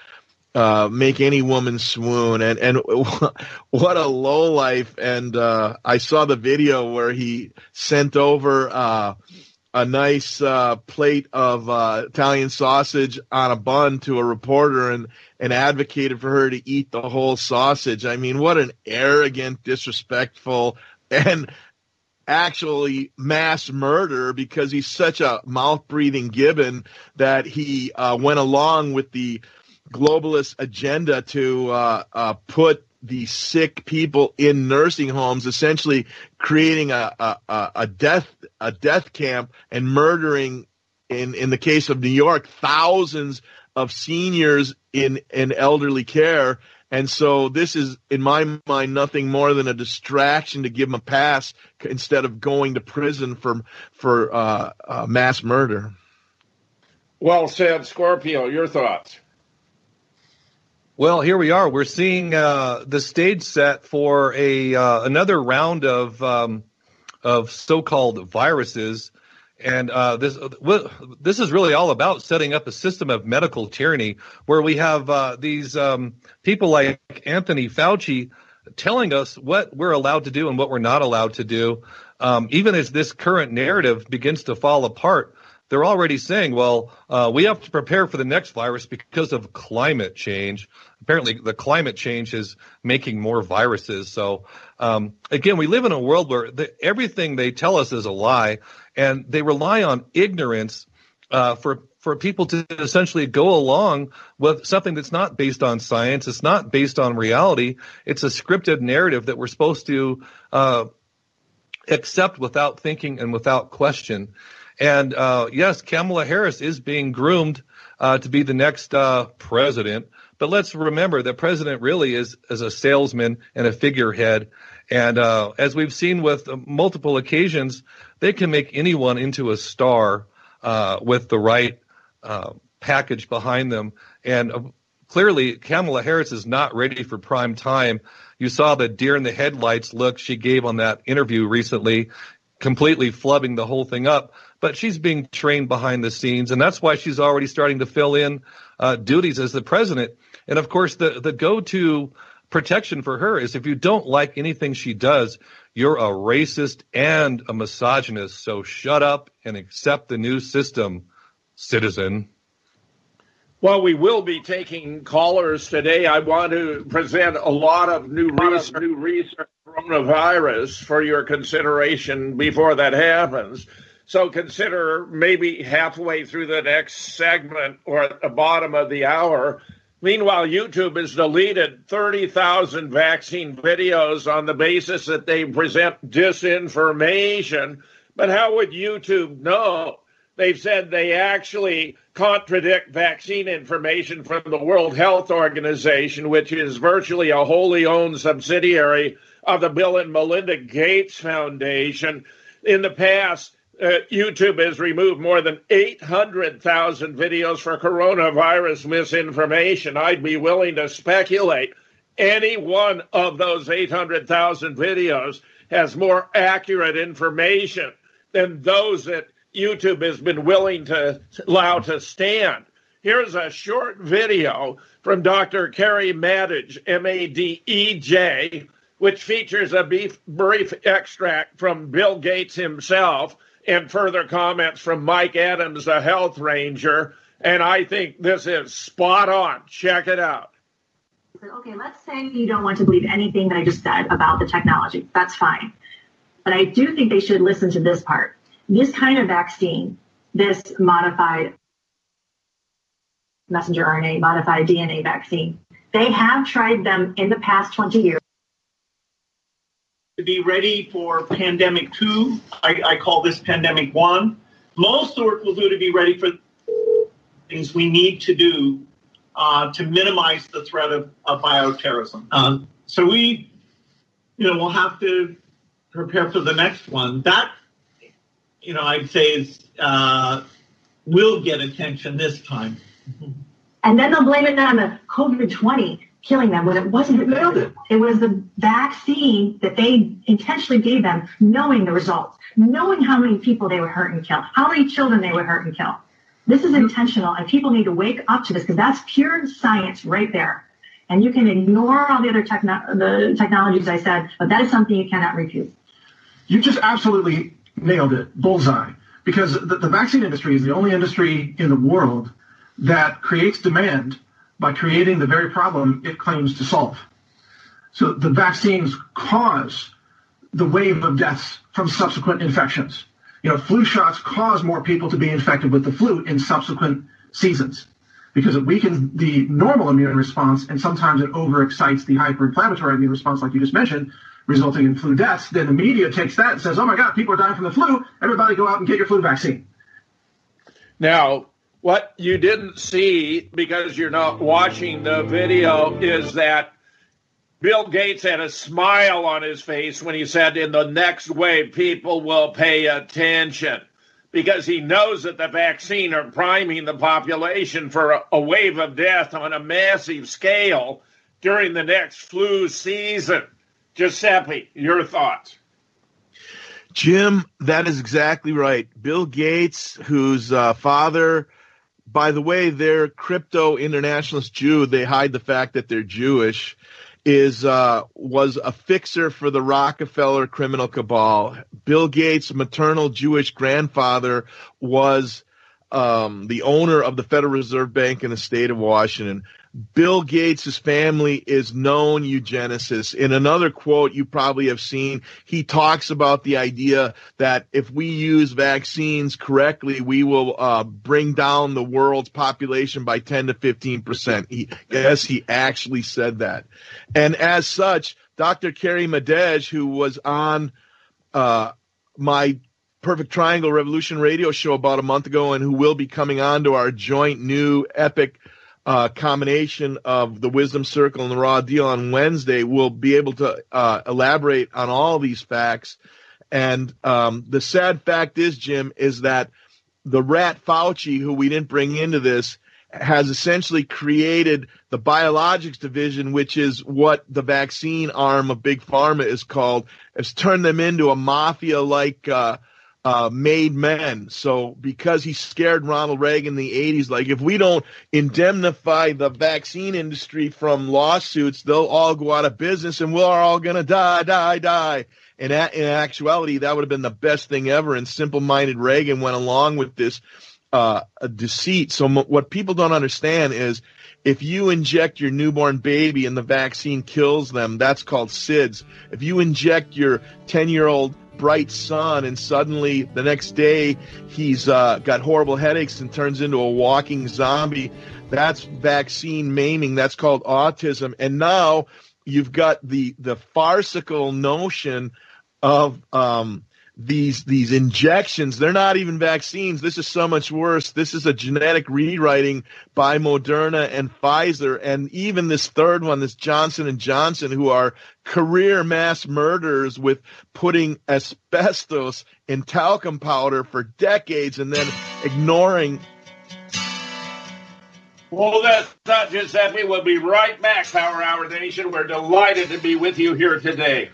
Speaker 6: make any woman swoon, and what a lowlife. And I saw the video where he sent over a nice plate of Italian sausage on a bun to a reporter and advocated for her to eat the whole sausage. I mean, what an arrogant, disrespectful, and actually mass murder, because he's such a mouth-breathing gibbon that he went along with the globalist agenda to put the sick people in nursing homes, essentially creating a death camp and murdering, in the case of New York, thousands of seniors in elderly care. And so this is, in my mind, nothing more than a distraction to give him a pass instead of going to prison for mass murder.
Speaker 4: Well said, Scorpio. Your thoughts?
Speaker 7: Well, here we are. We're seeing the stage set for another round of so-called viruses, and this is really all about setting up a system of medical tyranny, where we have these people like Anthony Fauci telling us what we're allowed to do and what we're not allowed to do. Even as this current narrative begins to fall apart, they're already saying, well, we have to prepare for the next virus because of climate change. Apparently, the climate change is making more viruses. So, again, we live in a world where everything they tell us is a lie, and they rely on ignorance for people to essentially go along with something that's not based on science. It's not based on reality. It's a scripted narrative that we're supposed to accept without thinking and without question. And yes, Kamala Harris is being groomed to be the next president. But let's remember that president really is a salesman and a figurehead. And as we've seen with multiple occasions, they can make anyone into a star with the right package behind them. And clearly, Kamala Harris is not ready for prime time. You saw the deer in the headlights look she gave on that interview recently, completely flubbing the whole thing up. But she's being trained behind the scenes, and that's why she's already starting to fill in duties as the president. And, of course, the go-to protection for her is if you don't like anything she does, you're a racist and a misogynist. So shut up and accept the new system, citizen.
Speaker 4: Well, we will be taking callers today. I want to present a lot of new research coronavirus for your consideration before that happens. So consider maybe halfway through the next segment or at the bottom of the hour. Meanwhile, YouTube has deleted 30,000 vaccine videos on the basis that they present disinformation. But how would YouTube know? They've said they actually contradict vaccine information from the World Health Organization, which is virtually a wholly owned subsidiary of the Bill and Melinda Gates Foundation. In the past, YouTube has removed more than 800,000 videos for coronavirus misinformation. I'd be willing to speculate any one of those 800,000 videos has more accurate information than those that YouTube has been willing to allow to stand. Here's a short video from Dr. Carrie Madej, M-A-D-E-J, which features a brief extract from Bill Gates himself and further comments from Mike Adams, a health ranger. And I think this is spot on. Check it out.
Speaker 15: Okay, let's say you don't want to believe anything that I just said about the technology. That's fine. But I do think they should listen to this part. This kind of vaccine, this modified messenger RNA, modified DNA vaccine, they have tried them in the past 20 years.
Speaker 16: To be ready for pandemic 2, I call this pandemic 1. Most work will do to be ready for things we need to do to minimize the threat of bioterrorism. So we, we'll have to prepare for the next one. That, I'd say is will get attention this time.
Speaker 15: And then they'll blame it on the COVID-20 killing them when it wasn't. It was the vaccine that they intentionally gave them, knowing the results, knowing how many people they would hurt and kill, how many children they would hurt and kill. This is intentional, and people need to wake up to this because that's pure science right there. And you can ignore all the other the technologies I said, but that is something you cannot refuse.
Speaker 17: You just absolutely nailed it, bullseye, because the vaccine industry is the only industry in the world that creates demand by creating the very problem it claims to solve. So the vaccines cause the wave of deaths from subsequent infections. Flu shots cause more people to be infected with the flu in subsequent seasons because it weakens the normal immune response, and sometimes it overexcites the hyperinflammatory immune response, like you just mentioned, resulting in flu deaths. Then the media takes that and says, oh my God, people are dying from the flu. Everybody go out and get your flu vaccine.
Speaker 4: Now, what you didn't see because you're not watching the video is that Bill Gates had a smile on his face when he said in the next wave, people will pay attention because he knows that the vaccine are priming the population for a wave of death on a massive scale during the next flu season. Giuseppe, your thoughts?
Speaker 6: Jim, that is exactly right. Bill Gates, whose father, by the way, they're crypto internationalist Jew. They hide the fact that they're Jewish. Was a fixer for the Rockefeller criminal cabal. Bill Gates' maternal Jewish grandfather was the owner of the Federal Reserve Bank in the state of Washington. Bill Gates' family is known eugenicists. In another quote you probably have seen, he talks about the idea that if we use vaccines correctly, we will bring down the world's population by 10 to 15%. He actually said that. And as such, Dr. Carrie Madej, who was on my Perfect Triangle Revolution radio show about a month ago and who will be coming on to our joint new epic combination of the Wisdom Circle and the Raw Deal on Wednesday, will be able to elaborate on all these facts. And the sad fact is, Jim, is that the rat Fauci, who we didn't bring into this, has essentially created the biologics division, which is what the vaccine arm of Big Pharma is called. It's turned them into a mafia-like made men. So because he scared Ronald Reagan in the 80s, like if we don't indemnify the vaccine industry from lawsuits, they'll all go out of business and we're all going to die. And in actuality, that would have been the best thing ever. And simple-minded Reagan went along with this deceit. So what people don't understand is if you inject your newborn baby and the vaccine kills them, that's called SIDS. If you inject your 10-year-old bright son and suddenly the next day he's got horrible headaches and turns into a walking zombie, that's vaccine maiming. That's called autism. And now you've got the farcical notion of these injections. They're not even vaccines. This is so much worse. This is a genetic rewriting by Moderna and Pfizer, and even this third one, this Johnson & Johnson, who are career mass murderers with putting asbestos in talcum powder for decades and then ignoring.
Speaker 4: Well, that's not Giuseppe. We'll be right back, Power Hour Nation. We're delighted to be with you here today.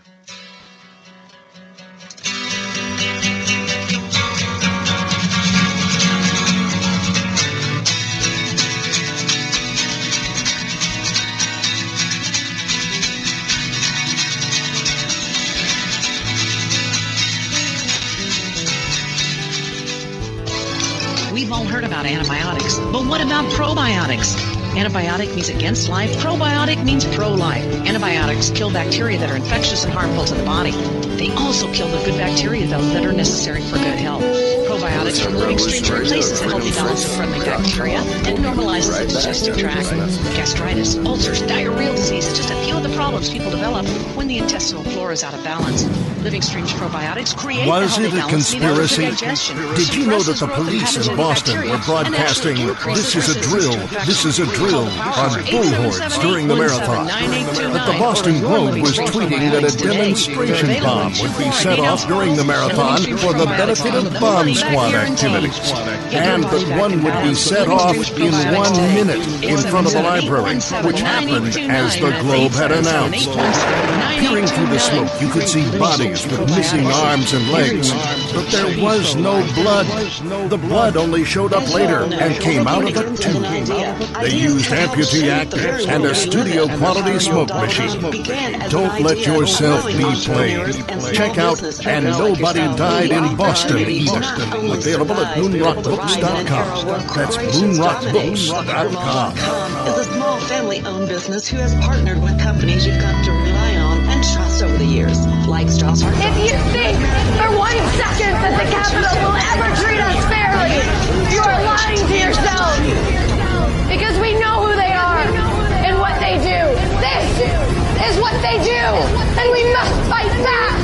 Speaker 18: We've all heard about antibiotics, but what about probiotics? Antibiotic means against life. Probiotic means pro-life. Antibiotics kill bacteria that are infectious and harmful to the body. They also kill the good bacteria, though, that are necessary for good health. Probiotics from living streams replaces the healthy balance of friendly bacteria and normalizes the digestive tract. Gastritis, ulcers, diarrheal disease, just a few of the problems people develop when the intestinal flora is out of balance. Living Stream's probiotics create
Speaker 11: Was
Speaker 18: the
Speaker 11: it
Speaker 18: healthy
Speaker 11: a
Speaker 18: balance needed for
Speaker 11: conspiracy?
Speaker 18: digestion.
Speaker 11: Did you know that the police in Boston were broadcasting "This is a drill, this is a drill" on bullhorns during the marathon? That the Boston Globe was tweeting that a demonstration bomb would be set off during the marathon for the benefit of bomb squad activities, and that one would be set off in 1 minute in front of the library, which happened as the Globe had announced. Peering through the smoke, you could see bodies with missing arms and legs, but there was no blood. The blood only showed up later and came out of a tube. They used amputee actors and a studio-quality smoke machine. Don't let yourself be played. Check out And Nobody Died in Boston either. Available at moonrockbooks.com. That's moonrockbooks.com.
Speaker 19: Is a small family-owned business who has partnered with companies you've come to rely on and trust over the years, like Strauss Hart.
Speaker 20: If you think for 1 second that the Capitol will ever treat us fairly, you are lying to yourself. Because we know who they are and what they do. This is what they do, and we must fight back.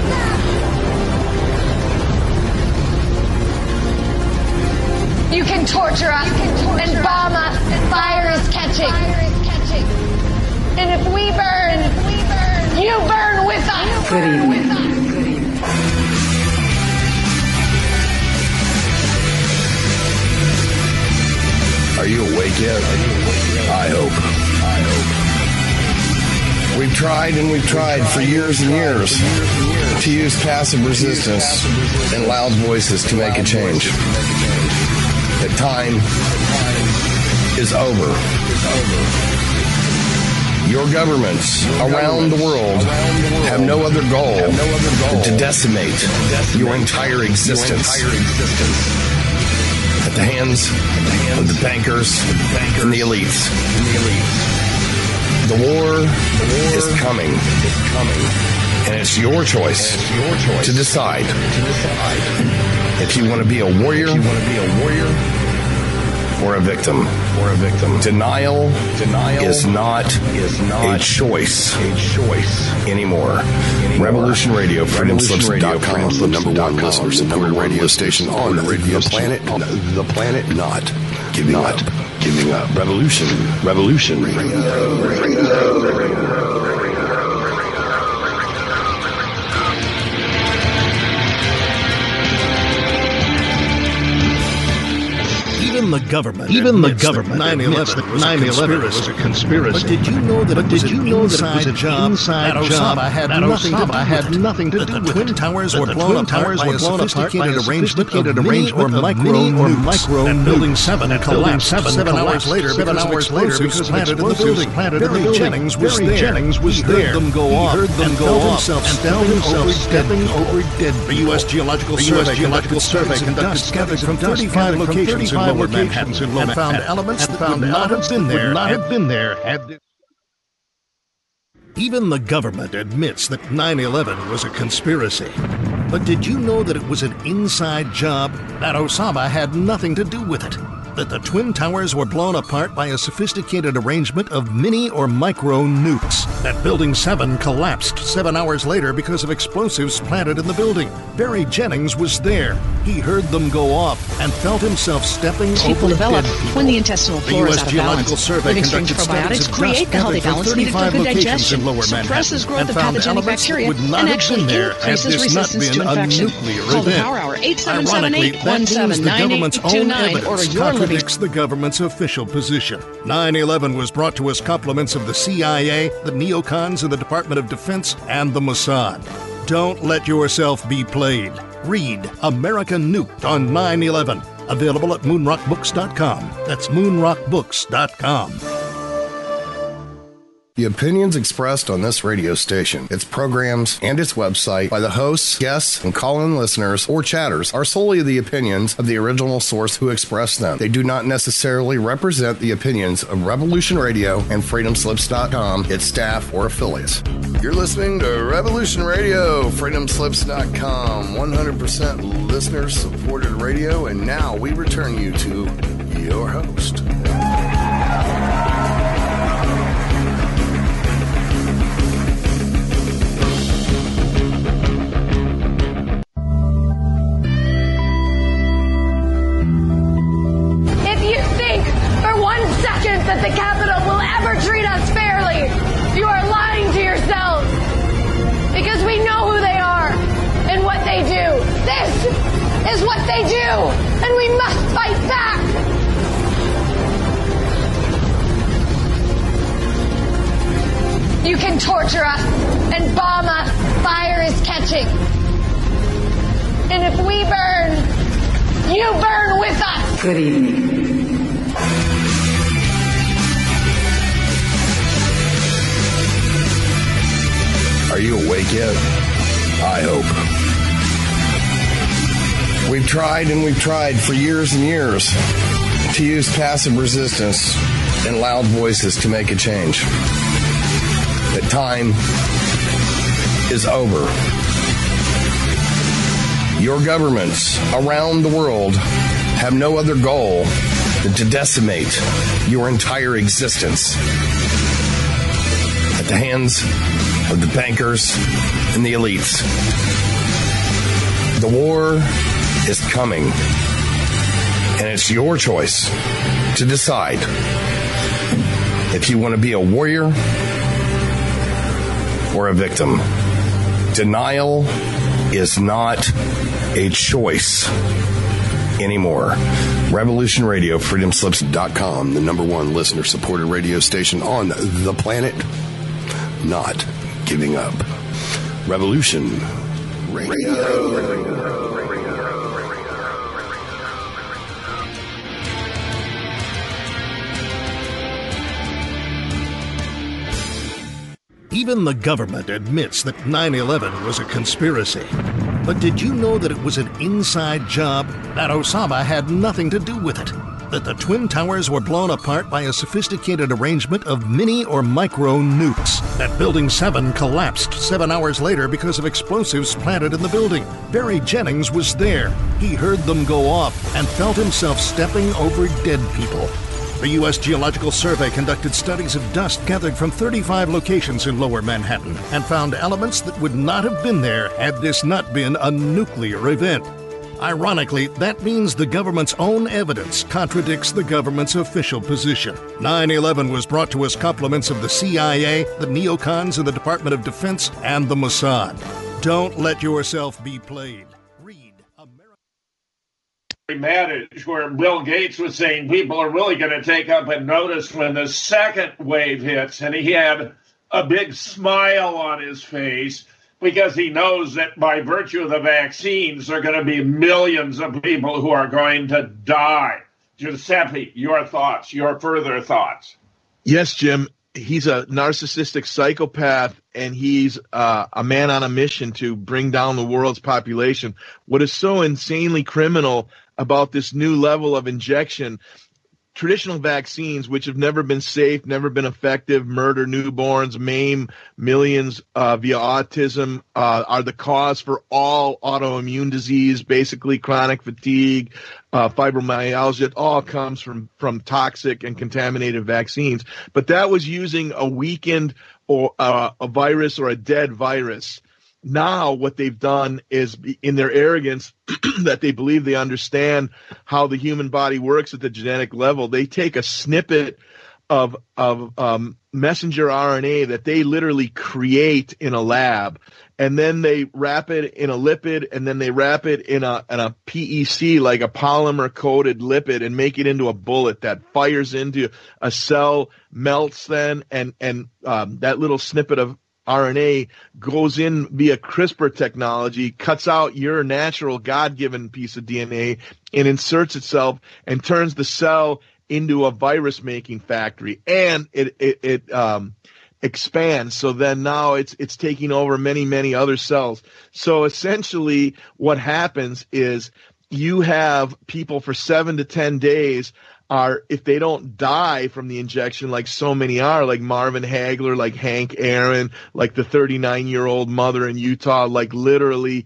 Speaker 20: You can torture us and bomb us. Fire is catching. And if we burn, you burn with us.
Speaker 19: Good evening.
Speaker 1: Are you awake yet? I hope. We've tried and we've tried for years and years to use passive resistance and loud voices to make a change. The time is over. Your governments around the world have no other goal than to decimate your entire existence at the hands of the bankers and the elites. The war is coming, and it's your choice to decide if you want to be a warrior or a victim. Denial is not a choice anymore. Revolution Radio, freedomslips.com, the #1 listener supported radio station on the planet not giving up. Revolution Radio.
Speaker 11: Even the government admits that 9/11 was a conspiracy. But did you know that it was an inside job that Osama had nothing to do with it? The Twin Towers were blown apart by a sophisticated arrangement of mini or micro nukes. And Building 7 collapsed 7 hours later because of explosives planted in the building. Barry Jennings was there. He heard them go off and felt himself stepping over dead. The U.S. Geological Survey conducted gathered from 35 locations in Lower Manhattan and found elements that would not have been there had this. Even the government admits that 9/11 was a conspiracy. But did you know that it was an inside job, that Osama had nothing to do with it? That the Twin Towers were blown apart by a sophisticated arrangement of mini or micro nukes? That Building 7 collapsed 7 hours later because of explosives planted in the building? Barry Jennings was there. He heard them go off and felt himself stepping over dead people.
Speaker 18: When the intestinal flora is out of balance.
Speaker 11: The U.S. Geological Survey
Speaker 18: Living Stream's
Speaker 11: conducted studies
Speaker 18: probiotics
Speaker 11: of
Speaker 18: create
Speaker 11: dust
Speaker 18: the healthy
Speaker 11: gathered from
Speaker 18: balance needed for
Speaker 11: 35
Speaker 18: good
Speaker 11: locations
Speaker 18: digestion,
Speaker 11: in Lower
Speaker 18: suppresses
Speaker 11: Manhattan,
Speaker 18: growth
Speaker 11: and
Speaker 18: of
Speaker 11: found
Speaker 18: pathogenic
Speaker 11: elements that
Speaker 18: bacteria,
Speaker 11: would not
Speaker 18: and
Speaker 11: have
Speaker 18: actually
Speaker 11: been there had
Speaker 18: increases
Speaker 11: this not
Speaker 18: resistance
Speaker 11: been
Speaker 18: to
Speaker 11: a
Speaker 18: infection.
Speaker 11: nuclear
Speaker 18: Call the
Speaker 11: event.
Speaker 18: Power Hour,
Speaker 11: Ironically, that means the government's own
Speaker 18: 877-889-8829,
Speaker 11: evidence
Speaker 18: or your living.
Speaker 11: contradicts the government's official position. 9/11 was brought to us compliments of the CIA, the neocons in the Department of Defense, and the Mossad. Don't let yourself be played. Read America Nuked on 9/11. Available at moonrockbooks.com. That's moonrockbooks.com.
Speaker 1: The opinions expressed on this radio station, its programs, and its website by the hosts, guests, and call-in listeners or chatters are solely the opinions of the original source who expressed them. They do not necessarily represent the opinions of Revolution Radio and FreedomSlips.com, its staff, or affiliates. You're listening to Revolution Radio, FreedomSlips.com, 100% listener-supported radio, and now we return you to your host.
Speaker 20: That the Capitol will ever treat us fairly. You are lying to yourselves because we know who they are and what they do. This is what they do, and we must fight back. You can torture us and bomb us. Fire is catching. And if we burn, you burn with us.
Speaker 21: Good evening.
Speaker 1: Are you awake yet? I hope. We've tried and we've tried for years and years to use passive resistance and loud voices to make a change. But time is over. Your governments around the world have no other goal than to decimate your entire existence at the hands of the bankers and the elites. The war is coming, and it's your choice to decide if you want to be a warrior or a victim. Denial is not a choice anymore. Revolution Radio, freedomslips.com, the #1 listener-supported radio station on the planet. Not giving up. Revolution Radio.
Speaker 11: Even the government admits that 9/11 was a conspiracy. But did you know that it was an inside job? That Osama had nothing to do with it? That the Twin Towers were blown apart by a sophisticated arrangement of mini or micro nukes? That Building 7 collapsed 7 hours later because of explosives planted in the building? Barry Jennings was there. He heard them go off and felt himself stepping over dead people. The U.S. Geological Survey conducted studies of dust gathered from 35 locations in Lower Manhattan and found elements that would not have been there had this not been a nuclear event. Ironically, that means the government's own evidence contradicts the government's official position. 9/11 was brought to us compliments of the CIA, the neocons in the Department of Defense, and the Mossad. Don't let yourself be played.
Speaker 4: Adage where Bill Gates was saying people are really going to take up and notice when the second wave hits, and he had a big smile on his face because he knows that by virtue of the vaccines, there are going to be millions of people who are going to die. Giuseppe, your thoughts, your further thoughts.
Speaker 6: Yes, Jim. He's a narcissistic psychopath, and he's a man on a mission to bring down the world's population. What is so insanely criminal about this new level of injection, traditional vaccines, which have never been safe, never been effective, murder newborns, maim millions via autism, are the cause for all autoimmune disease, basically chronic fatigue, fibromyalgia. It all comes from toxic and contaminated vaccines. But that was using a weakened or a virus or a dead virus. Now what they've done is, in their arrogance that they believe they understand how the human body works at the genetic level, they take a snippet of messenger RNA that they literally create in a lab, and then they wrap it in a lipid, and then they wrap it in a PEC, like a polymer-coated lipid, and make it into a bullet that fires into a cell, melts then, and that little snippet of RNA goes in via CRISPR technology, cuts out your natural God-given piece of DNA, and inserts itself and turns the cell into a virus-making factory. And it expands. So then now it's taking over many, many other cells. So essentially what happens is you have people for 7 to 10 days if they don't die from the injection, like so many are, like Marvin Hagler, like Hank Aaron, like the 39-year-old mother in Utah, like literally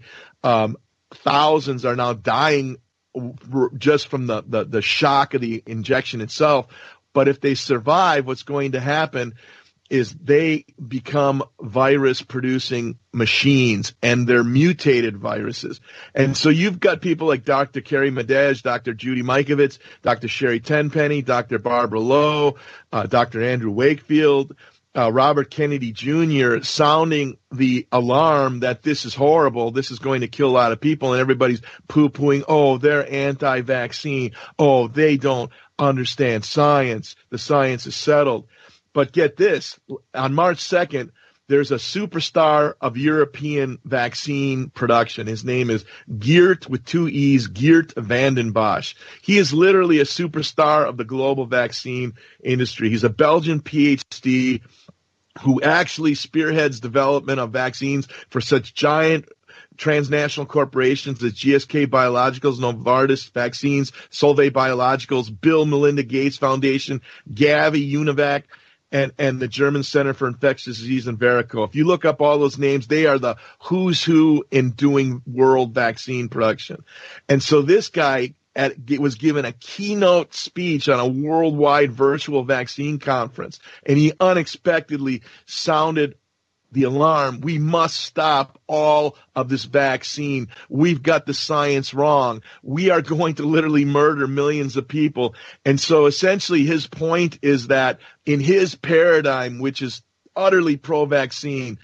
Speaker 6: thousands are now dying just from the shock of the injection itself. But if they survive, what's going to happen is they become virus-producing machines, and they're mutated viruses. And so you've got people like Dr. Carrie Madej, Dr. Judy Mikovits, Dr. Sherry Tenpenny, Dr. Barbara Lowe, Dr. Andrew Wakefield, Robert Kennedy Jr. sounding the alarm that this is horrible, this is going to kill a lot of people, and everybody's poo-pooing, oh, they're anti-vaccine, oh, they don't understand science, the science is settled. But get this, on March 2nd, there's a superstar of European vaccine production. His name is Geert, with 2 E's, Geert Vanden Bossche. He is literally a superstar of the global vaccine industry. He's a Belgian PhD who actually spearheads development of vaccines for such giant transnational corporations as GSK Biologicals, Novartis Vaccines, Solvay Biologicals, Bill Melinda Gates Foundation, Gavi, Univac, and the German Center for Infectious Disease in Verico. If you look up all those names, they are the who's who in doing world vaccine production. And so this guy was given a keynote speech on a worldwide virtual vaccine conference, and he unexpectedly sounded the alarm. We must stop all of this vaccine. We've got the science wrong. We are going to literally murder millions of people. And so essentially his point is that in his paradigm, which is utterly pro-vaccine,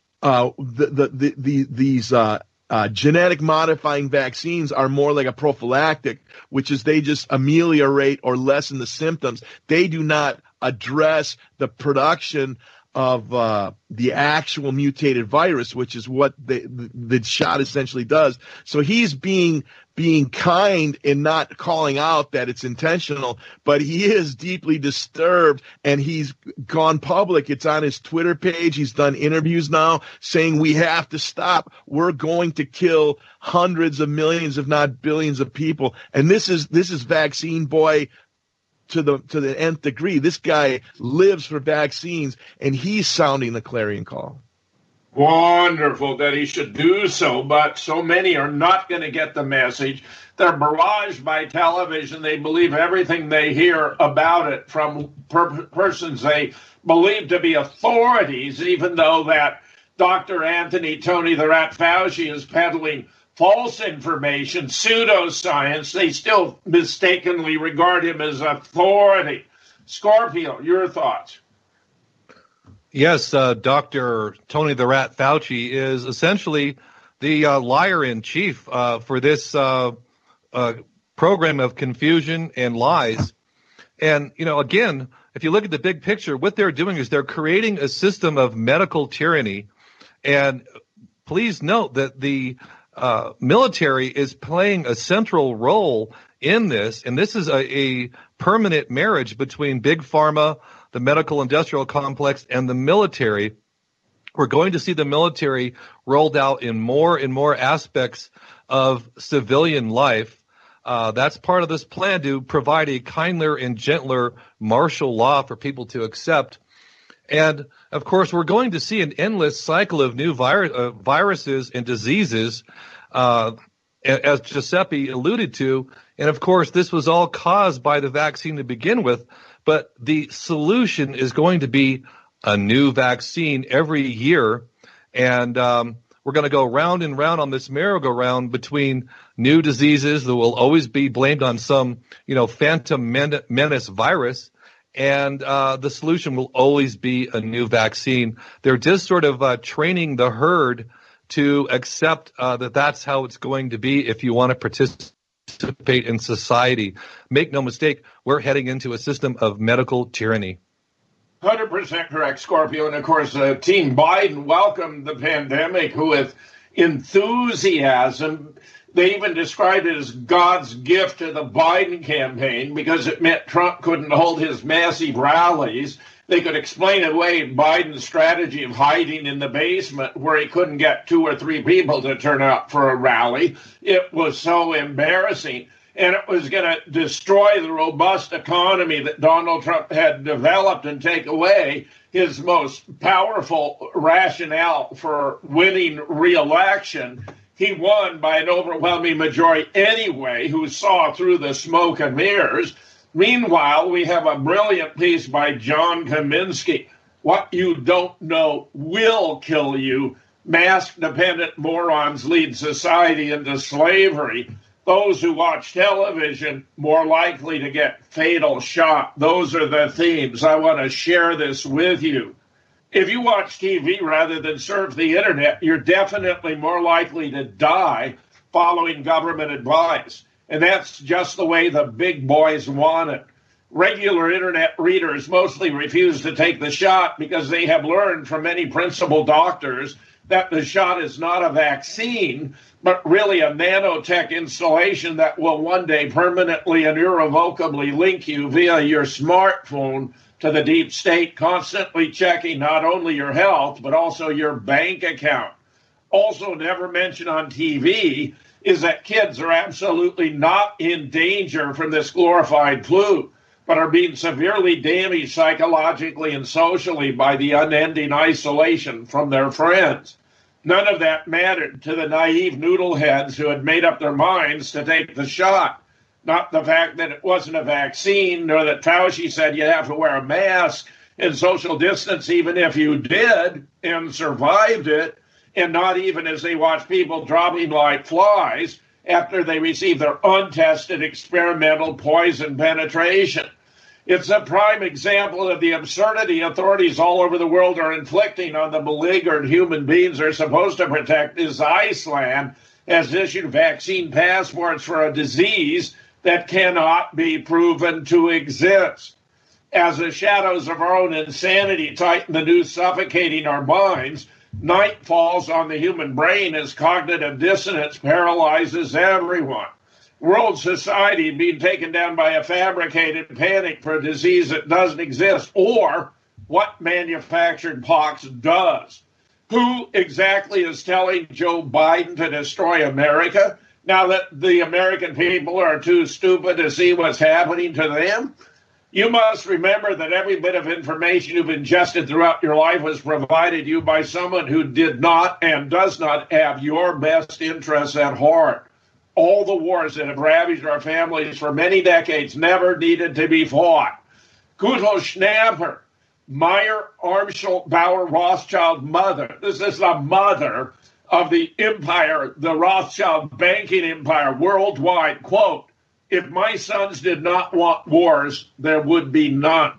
Speaker 6: these genetic modifying vaccines are more like a prophylactic, which is they just ameliorate or lessen the symptoms. They do not address the production of the actual mutated virus, which is what the shot essentially does. So he's being kind in not calling out that it's intentional, but he is deeply disturbed, and he's gone public. It's on his Twitter page. He's done interviews now saying we have to stop. We're going to kill hundreds of millions, if not billions of people. And this is vaccine boy to the nth degree. This guy lives for vaccines, and he's sounding the clarion call.
Speaker 4: Wonderful that he should do so, but so many are not going to get the message. They're barraged by television. They believe everything they hear about it from persons they believe to be authorities, even though that Dr. Tony the Rat Fauci is peddling false information, pseudoscience. They still mistakenly regard him as authority. Scorpio, your thoughts?
Speaker 7: Yes, Dr. Tony the Rat Fauci is essentially the liar-in-chief for this program of confusion and lies. And, again, if you look at the big picture, what they're doing is they're creating a system of medical tyranny. And please note that the military is playing a central role in this, and this is a permanent marriage between Big Pharma, the medical industrial complex, and the military. We're going to see the military rolled out in more and more aspects of civilian life. That's part of this plan to provide a kinder and gentler martial law for people to accept. And, of course, we're going to see an endless cycle of new viruses and diseases, as Giuseppe alluded to. And, of course, this was all caused by the vaccine to begin with. But the solution is going to be a new vaccine every year. And we're going to go round and round on this merry-go-round between new diseases that will always be blamed on some, phantom menace virus. And the solution will always be a new vaccine. They're just sort of training the herd to accept that that's how it's going to be if you want to participate in society. Make no mistake, we're heading into a system of medical tyranny.
Speaker 4: 100% correct, Scorpio. And, of course, Team Biden welcomed the pandemic with enthusiasm. They even described it as God's gift to the Biden campaign because it meant Trump couldn't hold his massive rallies. They could explain away Biden's strategy of hiding in the basement where he couldn't get 2 or 3 people to turn out for a rally. It was so embarrassing. And it was going to destroy the robust economy that Donald Trump had developed and take away his most powerful rationale for winning re-election. He won by an overwhelming majority anyway, who saw through the smoke and mirrors. Meanwhile, we have a brilliant piece by John Kaminsky. What you don't know will kill you. Mask-dependent morons lead society into slavery. Those who watch television more likely to get fatal shot. Those are the themes. I want to share this with you. If you watch TV rather than surf the internet, you're definitely more likely to die following government advice. And that's just the way the big boys want it. Regular internet readers mostly refuse to take the shot because they have learned from many principal doctors that the shot is not a vaccine, but really a nanotech installation that will one day permanently and irrevocably link you via your smartphone to the deep state, constantly checking not only your health, but also your bank account. Also never mentioned on TV is that kids are absolutely not in danger from this glorified flu, but are being severely damaged psychologically and socially by the unending isolation from their friends. None of that mattered to the naive noodleheads who had made up their minds to take the shot. Not the fact that it wasn't a vaccine, nor that Fauci said you have to wear a mask and social distance even if you did and survived it, and not even as they watch people dropping like flies after they receive their untested experimental poison penetration. It's a prime example of the absurdity authorities all over the world are inflicting on the beleaguered human beings they're supposed to protect, as Iceland has issued vaccine passports for a disease that cannot be proven to exist. As the shadows of our own insanity tighten the noose suffocating our minds, night falls on the human brain as cognitive dissonance paralyzes everyone. World society being taken down by a fabricated panic for a disease that doesn't exist, or what manufactured pox does. Who exactly is telling Joe Biden to destroy America now that the American people are too stupid to see what's happening to them? You must remember that every bit of information you've ingested throughout your life was provided you by someone who did not and does not have your best interests at heart. All the wars that have ravaged our families for many decades never needed to be fought. Gutel Schnapper, Meyer Armschel Bauer Rothschild mother. This is the mother of the empire, the Rothschild banking empire worldwide. Quote, if my sons did not want wars, there would be none.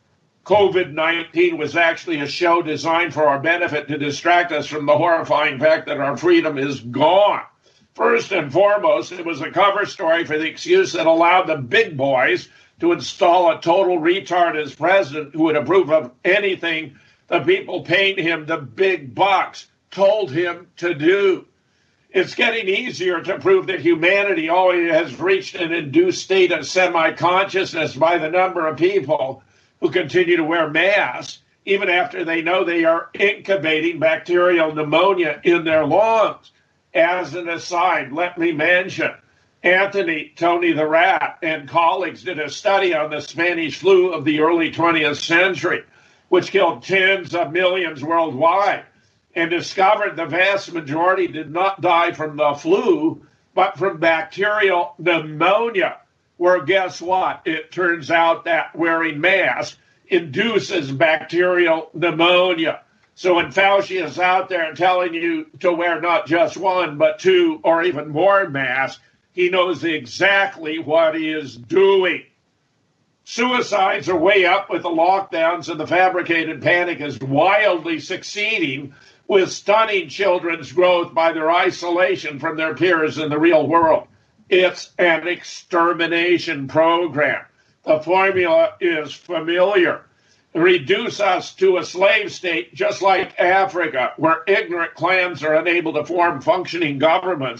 Speaker 4: COVID-19 was actually a show designed for our benefit to distract us from the horrifying fact that our freedom is gone. First and foremost, it was a cover story for the excuse that allowed the big boys to install a total retard as president who would approve of anything the people paying him the big bucks told him to do. It's getting easier to prove that humanity always has reached an induced state of semi-consciousness by the number of people who continue to wear masks, even after they know they are incubating bacterial pneumonia in their lungs. As an aside, let me mention, Tony the Rat and colleagues did a study on the Spanish flu of the early 20th century, which killed tens of millions worldwide, and discovered the vast majority did not die from the flu, but from bacterial pneumonia, where guess what? It turns out that wearing masks induces bacterial pneumonia. So when Fauci is out there telling you to wear not just one, but 2 or even more masks, he knows exactly what he is doing. Suicides are way up with the lockdowns, and the fabricated panic is wildly succeeding with stunning children's growth by their isolation from their peers in the real world. It's an extermination program. The formula is familiar. Reduce us to a slave state just like Africa, where ignorant clans are unable to form functioning governments,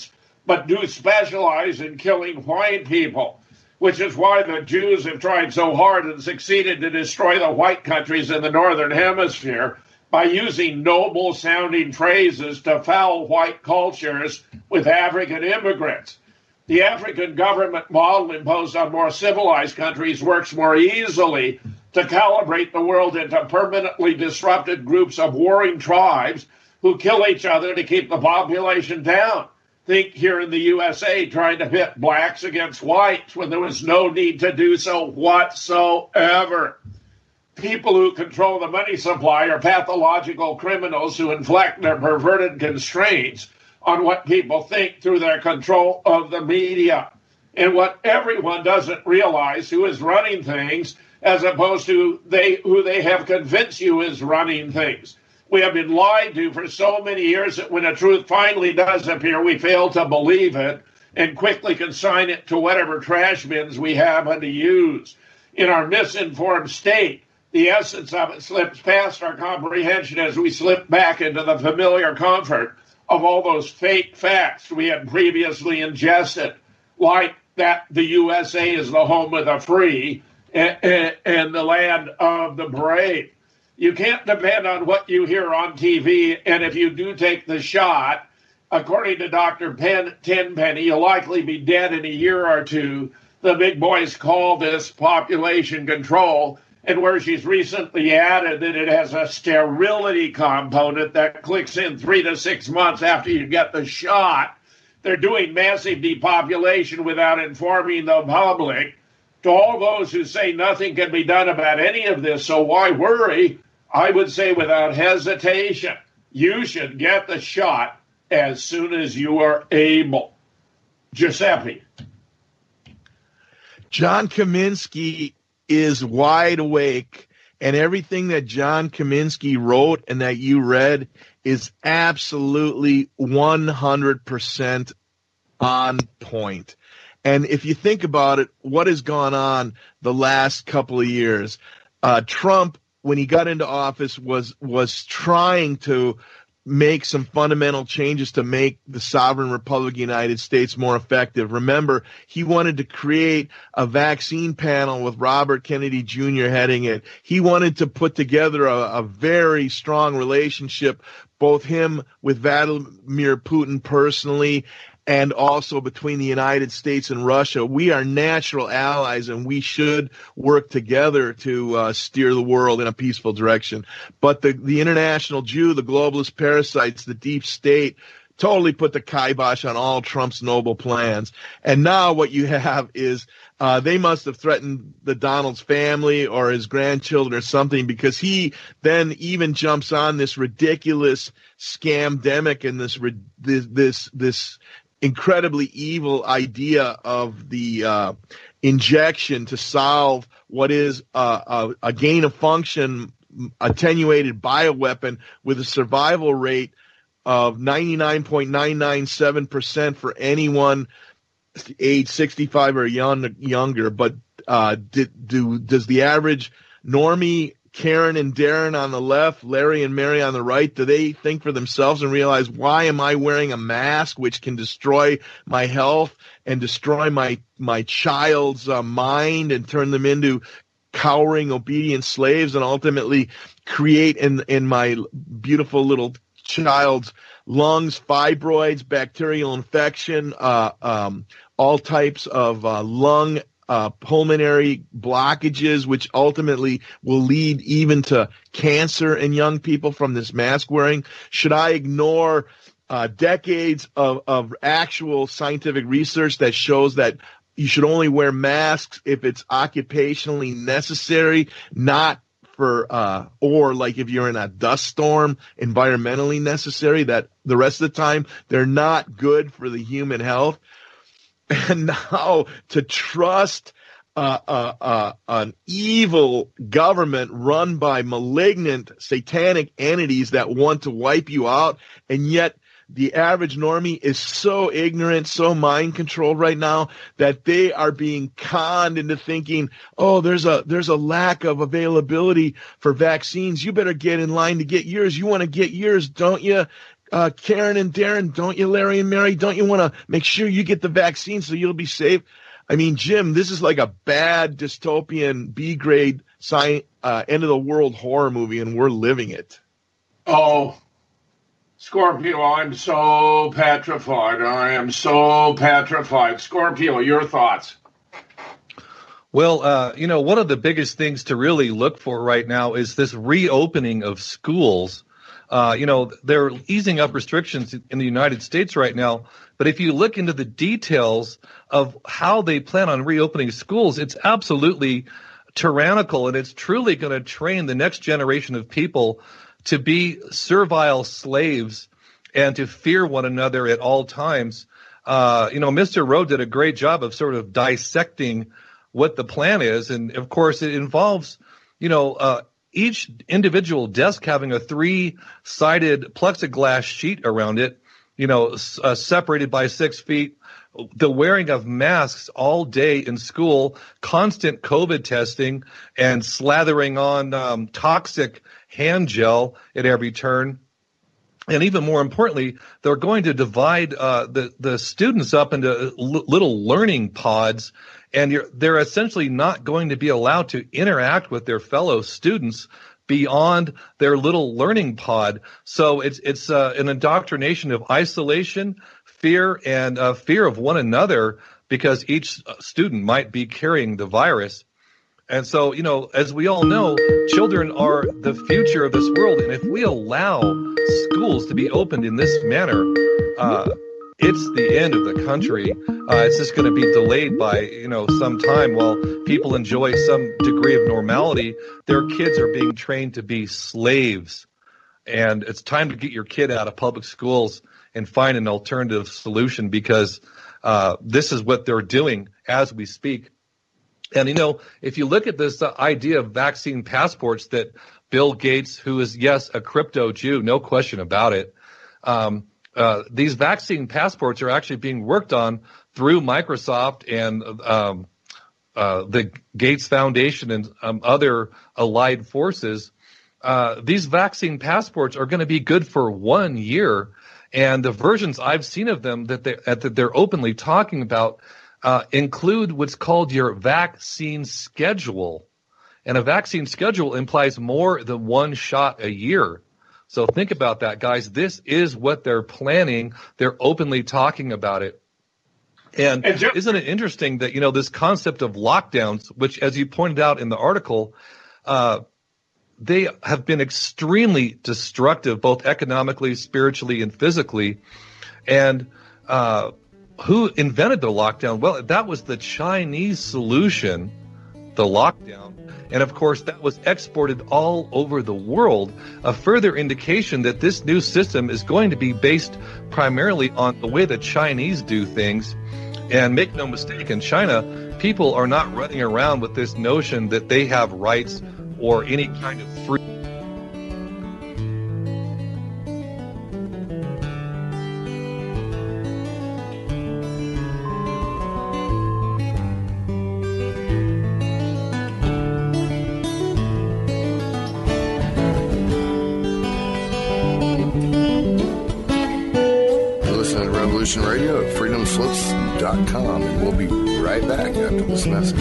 Speaker 4: but do specialize in killing white people, which is why the Jews have tried so hard and succeeded to destroy the white countries in the Northern Hemisphere by using noble-sounding phrases to foul white cultures with African immigrants. The African government model imposed on more civilized countries works more easily to calibrate the world into permanently disrupted groups of warring tribes who kill each other to keep the population down. Think here in the USA trying to pit blacks against whites when there was no need to do so whatsoever. People who control the money supply are pathological criminals who inflict their perverted constraints on what people think through their control of the media. And what everyone doesn't realize who is running things as opposed to who they have convinced you is running things. We have been lied to for so many years that when the truth finally does appear, we fail to believe it and quickly consign it to whatever trash bins we happen to use. In our misinformed state, the essence of it slips past our comprehension as we slip back into the familiar comfort of all those fake facts we had previously ingested, like that the USA is the home of the free and the land of the brave. You can't depend on what you hear on TV, and if you do take the shot, according to Dr. Tenpenny, you'll likely be dead in a year or two. The big boys call this population control, and where she's recently added that it has a sterility component that clicks in 3 to 6 months after you get the shot. They're doing massive depopulation without informing the public. To all those who say nothing can be done about any of this, so why worry? I would say without hesitation, you should get the shot as soon as you are able. Giuseppe.
Speaker 6: John Kaminsky is wide awake, and everything that John Kaminsky wrote and that you read is absolutely 100% on point. And if you think about it, what has gone on the last couple of years? Trump, when he got into office, was trying to make some fundamental changes to make the sovereign Republic of the United States more effective. Remember, he wanted to create a vaccine panel with Robert Kennedy Jr. heading it. He wanted to put together a very strong relationship, both him with Vladimir Putin personally and also between the United States and Russia. We are natural allies, and we should work together to steer the world in a peaceful direction. But the international Jew, the globalist parasites, the deep state, totally put the kibosh on all Trump's noble plans. And now what you have is they must have threatened the Donald's family or his grandchildren or something, because he then even jumps on this ridiculous scamdemic and this incredibly evil idea of the injection to solve what is a gain of function attenuated bioweapon with a survival rate of 99.997% for anyone age 65 or younger. But does the average normie, Karen and Darren on the left, Larry and Mary on the right, do they think for themselves and realize, why am I wearing a mask which can destroy my health and destroy my child's mind and turn them into cowering, obedient slaves, and ultimately create in my beautiful little child's lungs fibroids, bacterial infection, all types of lung pulmonary blockages, which ultimately will lead even to cancer in young people from this mask wearing? Should I ignore decades of actual scientific research that shows that you should only wear masks if it's occupationally necessary, not for or like if you're in a dust storm, environmentally necessary, that the rest of the time they're not good for the human health? And now to trust an evil government run by malignant satanic entities that want to wipe you out, and yet the average normie is so ignorant, so mind controlled right now that they are being conned into thinking, oh, there's a lack of availability for vaccines. You better get in line to get yours. You want to get yours, don't you? Karen and Darren, don't you, Larry and Mary, don't you want to make sure you get the vaccine so you'll be safe? I mean, Jim, this is like a bad dystopian B-grade end of the world horror movie, and we're living it.
Speaker 4: Oh, Scorpio, I'm so petrified. I am so petrified. Scorpio, your thoughts?
Speaker 7: Well, one of the biggest things to really look for right now is this reopening of schools. They're easing up restrictions in the United States right now. But if you look into the details of how they plan on reopening schools, it's absolutely tyrannical, and it's truly going to train the next generation of people to be servile slaves and to fear one another at all times. Mr. Rowe did a great job of sort of dissecting what the plan is. And of course, it involves, each individual desk having a 3-sided plexiglass sheet around it, separated by 6 feet, the wearing of masks all day in school, constant COVID testing, and slathering on toxic hand gel at every turn. And even more importantly, they're going to divide the students up into little learning pods, and they're essentially not going to be allowed to interact with their fellow students beyond their little learning pod. So it's an indoctrination of isolation, fear, and fear of one another, because each student might be carrying the virus. And so, as we all know, children are the future of this world. And if we allow schools to be opened in this manner, it's the end of the country. It's just going to be delayed by, some time while people enjoy some degree of normality. Their kids are being trained to be slaves. And it's time to get your kid out of public schools and find an alternative solution, because this is what they're doing as we speak. And, if you look at this idea of vaccine passports that Bill Gates, who is, yes, a crypto Jew, no question about it, these vaccine passports are actually being worked on through Microsoft and the Gates Foundation and other allied forces. These vaccine passports are going to be good for 1 year. And the versions I've seen of them that they're openly talking about include what's called your vaccine schedule. And a vaccine schedule implies more than one shot a year. So think about that, guys. This is what they're planning. They're openly talking about it. And isn't it interesting that, this concept of lockdowns, which, as you pointed out in the article, they have been extremely destructive, both economically, spiritually, and physically. And who invented the lockdown? Well, that was the Chinese solution, the lockdown. And of course, that was exported all over the world, a further indication that this new system is going to be based primarily on the way the Chinese do things. And make no mistake, in China, people are not running around with this notion that they have rights or any kind of free.
Speaker 1: Radio at freedomslips.com, and we'll be right back after this message.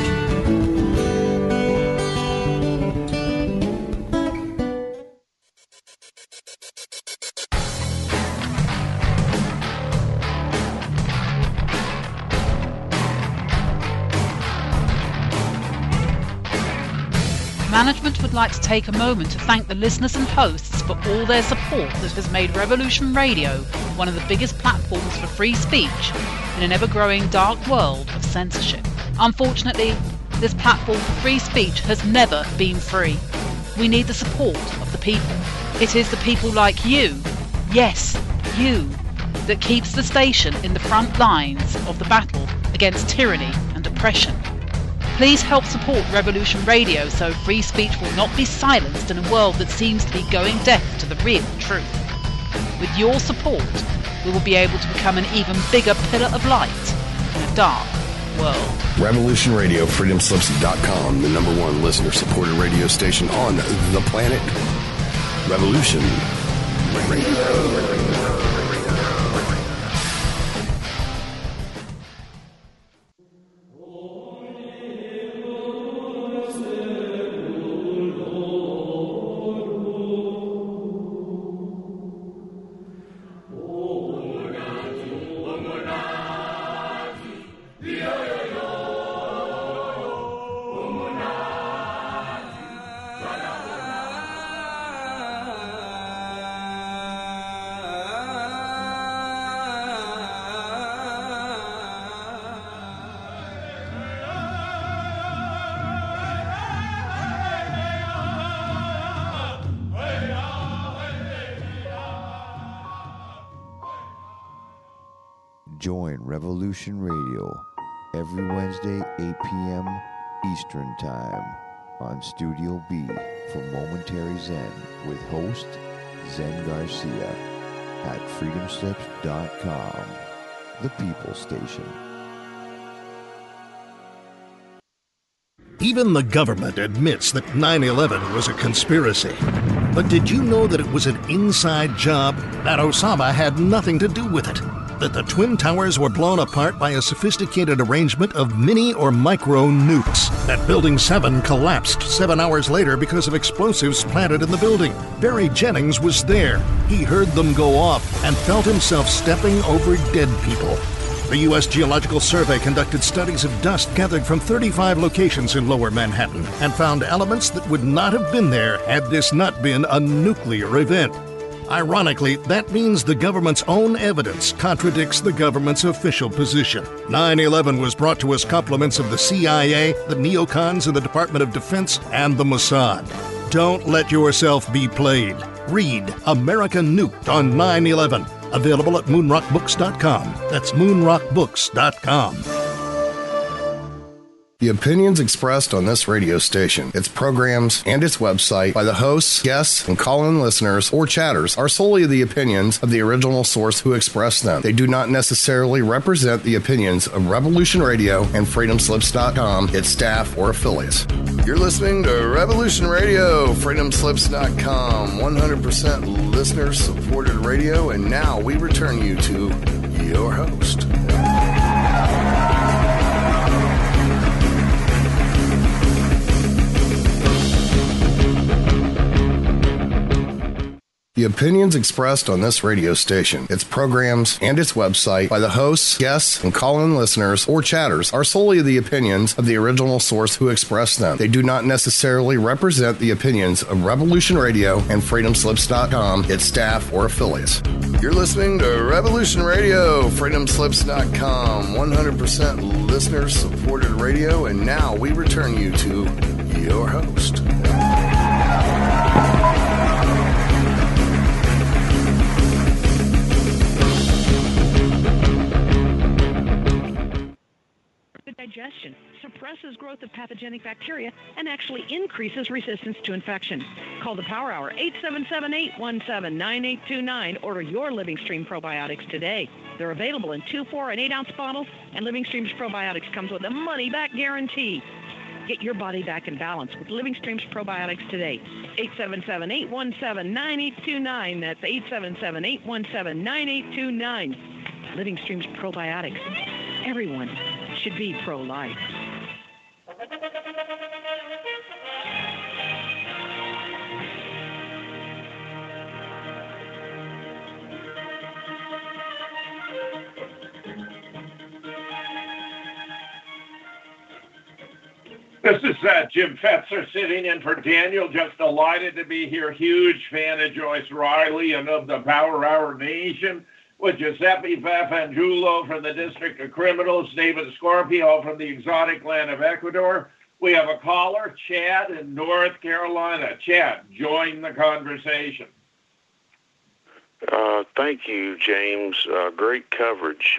Speaker 8: Management would like to take a moment to thank the listeners and hosts for all their support that has made Revolution Radio one of the biggest platforms for free speech in an ever-growing dark world of censorship. Unfortunately, this platform for free speech has never been free. We need the support of the people. It is the people like you, yes, you, that keeps the station in the front lines of the battle against tyranny and oppression. Please help support Revolution Radio so free speech will not be silenced in a world that seems to be going deaf to the real truth. With your support, we will be able to become an even bigger pillar of light in a dark world.
Speaker 1: Revolution Radio, freedomslips.com, the #1 listener-supported radio station on the planet. Revolution Radio.
Speaker 21: Join Revolution Radio every Wednesday, 8 p.m. Eastern Time on Studio B for Momentary Zen with host Zen Garcia at freedomslips.com, the People Station.
Speaker 11: Even the government admits that 9/11 was a conspiracy. But did you know that it was an inside job? That Osama had nothing to do with it? That the Twin Towers were blown apart by a sophisticated arrangement of mini or micro nukes? That Building 7 collapsed 7 hours later because of explosives planted in the building? Barry Jennings was there. He heard them go off and felt himself stepping over dead people. The U.S. Geological Survey conducted studies of dust gathered from 35 locations in Lower Manhattan and found elements that would not have been there had this not been a nuclear event. Ironically, that means the government's own evidence contradicts the government's official position. 9/11 was brought to us compliments of the CIA, the neocons in the Department of Defense, and the Mossad. Don't let yourself be played. Read America Nuked on 9/11. Available at moonrockbooks.com. That's moonrockbooks.com.
Speaker 1: The opinions expressed on this radio station, its programs, and its website by the hosts, guests, and call-in listeners or chatters are solely the opinions of the original source who expressed them. They do not necessarily represent the opinions of Revolution Radio and freedomslips.com, its staff, or affiliates. You're listening to Revolution Radio, freedomslips.com, 100% listener-supported radio, and now we return you to your host. The opinions expressed on this radio station, its programs, and its website by the hosts, guests, and call-in listeners or chatters are solely the opinions of the original source who expressed them. They do not necessarily represent the opinions of Revolution Radio and freedomslips.com, its staff, or affiliates. You're listening to Revolution Radio, freedomslips.com, 100% listener-supported radio, and now we return you to your host.
Speaker 5: Digestion suppresses growth of pathogenic bacteria and actually increases resistance to infection. Call the Power Hour, 877-817-9829. Order your Living Stream probiotics today. They're available in 2, 4, and 8-ounce bottles, and Living Stream's probiotics comes with a money-back guarantee. Get your body back in balance with Living Stream's probiotics today. 877-817-9829. That's 877-817-9829. Living Stream's probiotics. Everyone should be pro-life.
Speaker 4: This is Jim Fetzer sitting in for Daniel. Just delighted to be here. Huge fan of Joyce Riley and of the Power Hour Nation. With Giuseppe Fafangiulo from the District of Criminals, David Scorpio from the exotic land of Ecuador. We have a caller, Chad in North Carolina. Chad, join the conversation.
Speaker 22: Thank you, James. Great coverage.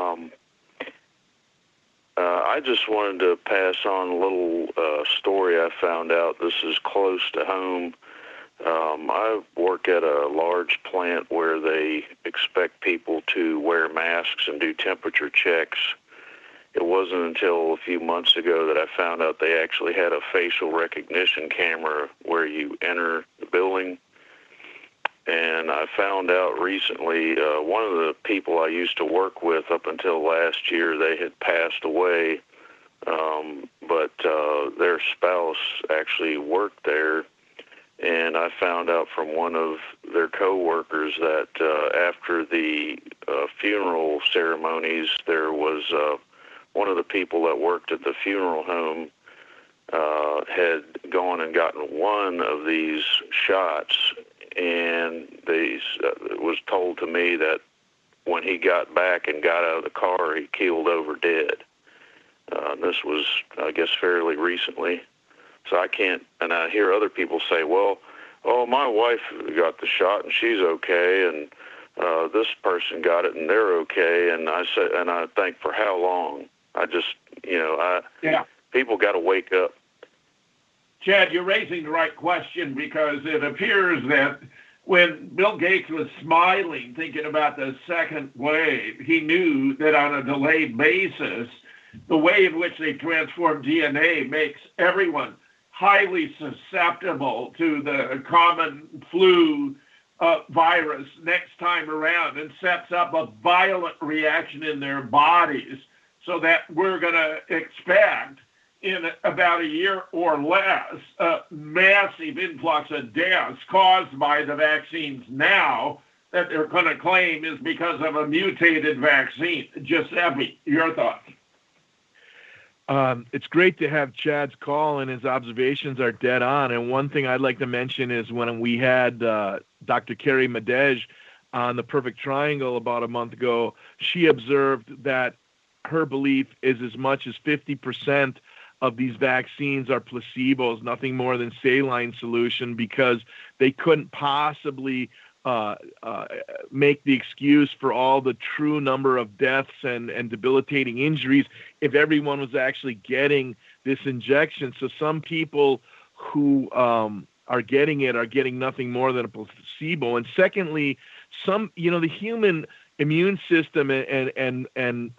Speaker 22: I just wanted to pass on a little story I found out. This is close to home. I work at a large plant where they expect people to wear masks and do temperature checks. It wasn't until a few months ago that I found out they actually had a facial recognition camera where you enter the building. And I found out recently, one of the people I used to work with up until last year, they had passed away, but their spouse actually worked there. And I found out from one of their coworkers that after the funeral ceremonies, there was one of the people that worked at the funeral home had gone and gotten one of these shots, and it was told to me that when he got back and got out of the car, he keeled over dead. This was, I guess, fairly recently. So I can't, and I hear other people say, well, oh, my wife got the shot and she's okay, and this person got it and they're okay. And I said, and I think, for how long? I just, people got to wake up.
Speaker 4: Chad, you're raising the right question, because it appears that when Bill Gates was smiling, thinking about the second wave, he knew that on a delayed basis, the way in which they transform DNA makes everyone highly susceptible to the common flu virus next time around, and sets up a violent reaction in their bodies, so that we're going to expect in about a year or less a massive influx of deaths caused by the vaccines now that they're going to claim is because of a mutated vaccine. Giuseppe, your thoughts?
Speaker 6: It's great to have Chad's call, and his observations are dead on. And one thing I'd like to mention is when we had Dr. Carrie Madej on the Perfect Triangle about a month ago, she observed that her belief is as much as 50% of these vaccines are placebos, nothing more than saline solution, because they couldn't possibly make the excuse for all the true number of deaths and debilitating injuries if everyone was actually getting this injection. So some people who are getting it are getting nothing more than a placebo. And secondly, the human immune system and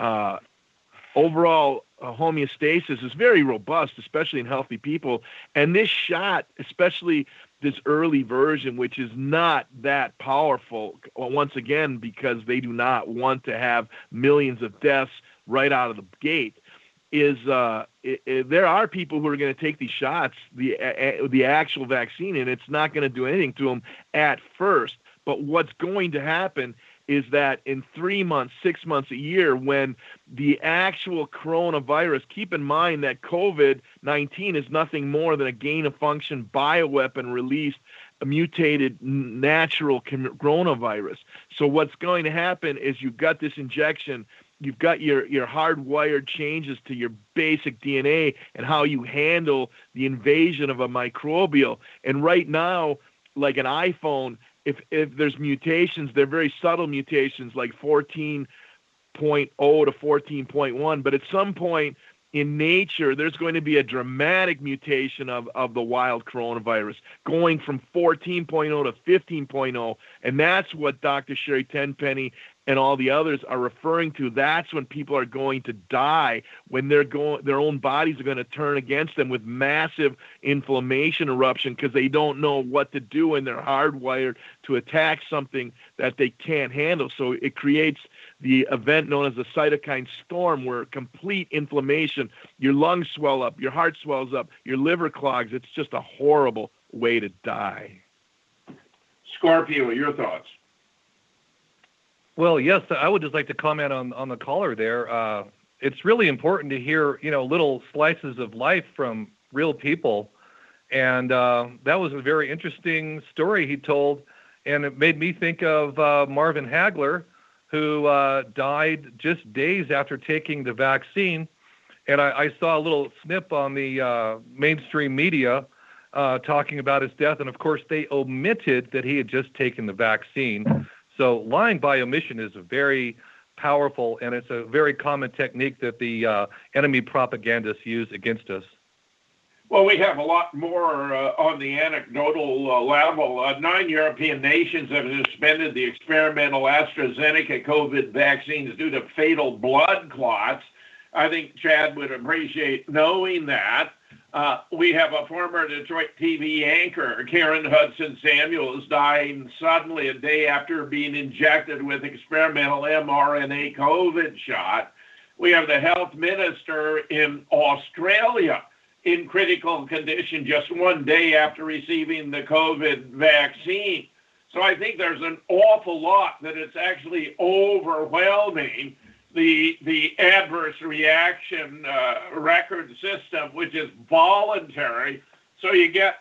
Speaker 6: overall homeostasis is very robust, especially in healthy people. And this shot, especially this early version, which is not that powerful, once again, because they do not want to have millions of deaths right out of the gate, is there are people who are going to take these shots, the actual vaccine, and it's not going to do anything to them at first. But what's going to happen is that in 3 months, 6 months, a year, when the actual coronavirus, keep in mind that COVID-19 is nothing more than a gain-of-function bioweapon released, a mutated natural coronavirus. So what's going to happen is you've got this injection, you've got your hardwired changes to your basic DNA and how you handle the invasion of a microbial. And right now, like an iPhone, if there's mutations, they're very subtle mutations, like 14.0 to 14.1. But at some point in nature, there's going to be a dramatic mutation of the wild coronavirus, going from 14.0 to 15.0. And that's what Dr. Sherry Tenpenny and all the others are referring to. That's when people are going to die, when their own bodies are going to turn against them with massive inflammation eruption, because they don't know what to do, and they're hardwired to attack something that they can't handle. So it creates the event known as a cytokine storm, where complete inflammation, your lungs swell up, your heart swells up, your liver clogs. It's just a horrible way to die.
Speaker 4: Scorpio, your thoughts?
Speaker 7: Well, yes, I would just like to comment on the caller there. It's really important to hear, little slices of life from real people. And that was a very interesting story he told. And it made me think of Marvin Hagler, who died just days after taking the vaccine. And I saw a little snip on the mainstream media talking about his death. And, of course, they omitted that he had just taken the vaccine. So lying by omission is very powerful, and it's a very common technique that the enemy propagandists use against us.
Speaker 4: Well, we have a lot more on the anecdotal level. 9 European nations have suspended the experimental AstraZeneca COVID vaccines due to fatal blood clots. I think Chad would appreciate knowing that. We have a former Detroit TV anchor, Karen Hudson Samuels, dying suddenly a day after being injected with experimental mRNA COVID shot. We have the health minister in Australia in critical condition just 1 day after receiving the COVID vaccine. So I think there's an awful lot that it's actually overwhelming the adverse reaction record system, which is voluntary. So you get,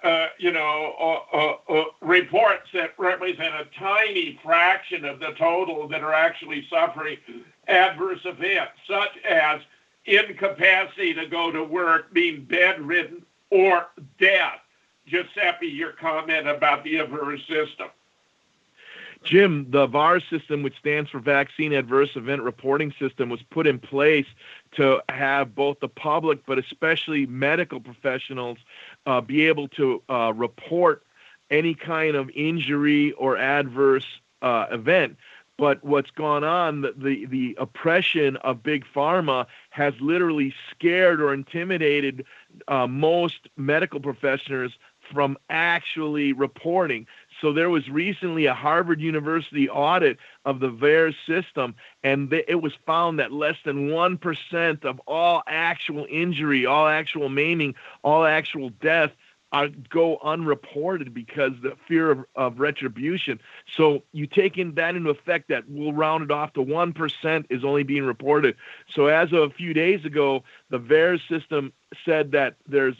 Speaker 4: reports that represent a tiny fraction of the total that are actually suffering adverse events, such as incapacity to go to work, being bedridden, or death. Giuseppe, your comment about the adverse system.
Speaker 6: Jim, the VAR system, which stands for Vaccine Adverse Event Reporting System, was put in place to have both the public, but especially medical professionals, be able to report any kind of injury or adverse event. But what's gone on, the oppression of Big Pharma has literally scared or intimidated most medical professionals from actually reporting. So there was recently a Harvard University audit of the VAERS system, and it was found that less than 1% of all actual injury, all actual maiming, all actual death go unreported because the fear of retribution. So you take that into effect, that we'll round it off to 1% is only being reported. So as of a few days ago, the VAERS system said that there's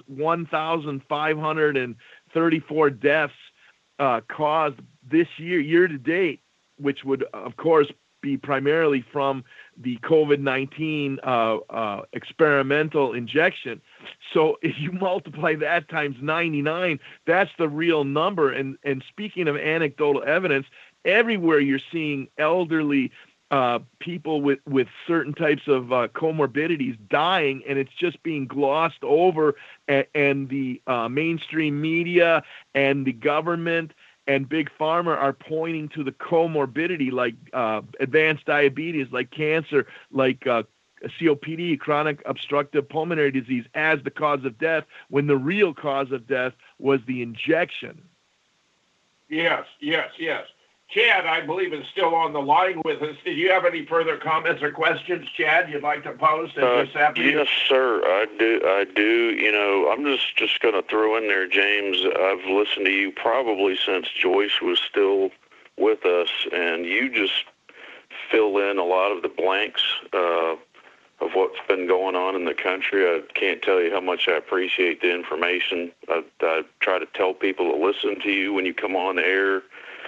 Speaker 6: 1,534 deaths caused this year to date, which would, of course, be primarily from the COVID-19 experimental injection. So if you multiply that times 99, that's the real number. And speaking of anecdotal evidence, everywhere you're seeing elderly people with certain types of comorbidities dying, and it's just being glossed over, and the mainstream media and the government and Big Pharma are pointing to the comorbidity, like advanced diabetes, like cancer, like COPD, chronic obstructive pulmonary disease, as the cause of death, when the real cause of death was the injection.
Speaker 4: Yes. Chad, I believe, is still on the line with us. Did you have any further comments or questions, Chad, you'd like to pose?
Speaker 22: Yes, sir, I do. You know, I'm just going to throw in there, James, I've listened to you probably since Joyce was still with us, and you just fill in a lot of the blanks of what's been going on in the country. I can't tell you how much I appreciate the information. I try to tell people to listen to you when you come on the air.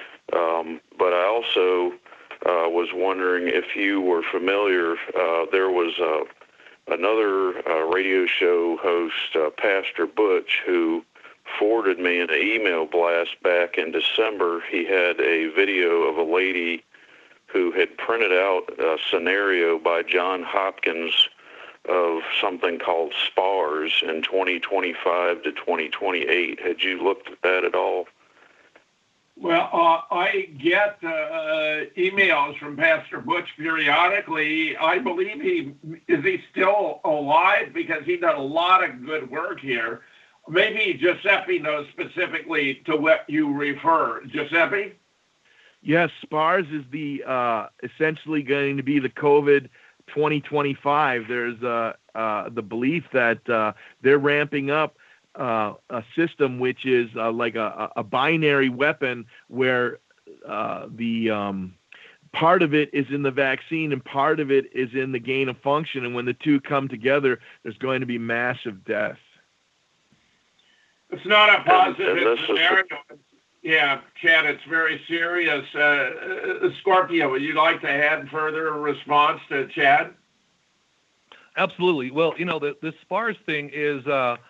Speaker 22: But I also was wondering if you were familiar. There was another radio show host, Pastor Butch, who forwarded me an email blast back in December. He had a video of a lady who had printed out a scenario by John Hopkins of something called SPARS in 2025 to 2028. Had you looked at that at all?
Speaker 4: Well, I get emails from Pastor Butch periodically. I believe he's still alive, because he done a lot of good work here. Maybe Giuseppe knows specifically to what you refer. Giuseppe?
Speaker 6: Yes, SPARS is the essentially going to be the COVID 2025. There's the belief that they're ramping up a system which is like a binary weapon, where the part of it is in the vaccine and part of it is in the gain of function. And when the two come together, there's going to be massive death.
Speaker 4: It's not a positive scenario. Yeah, Chad, it's very serious. Scorpio, would you like to add further response to Chad?
Speaker 7: Absolutely. Well, you know, the SPARS thing is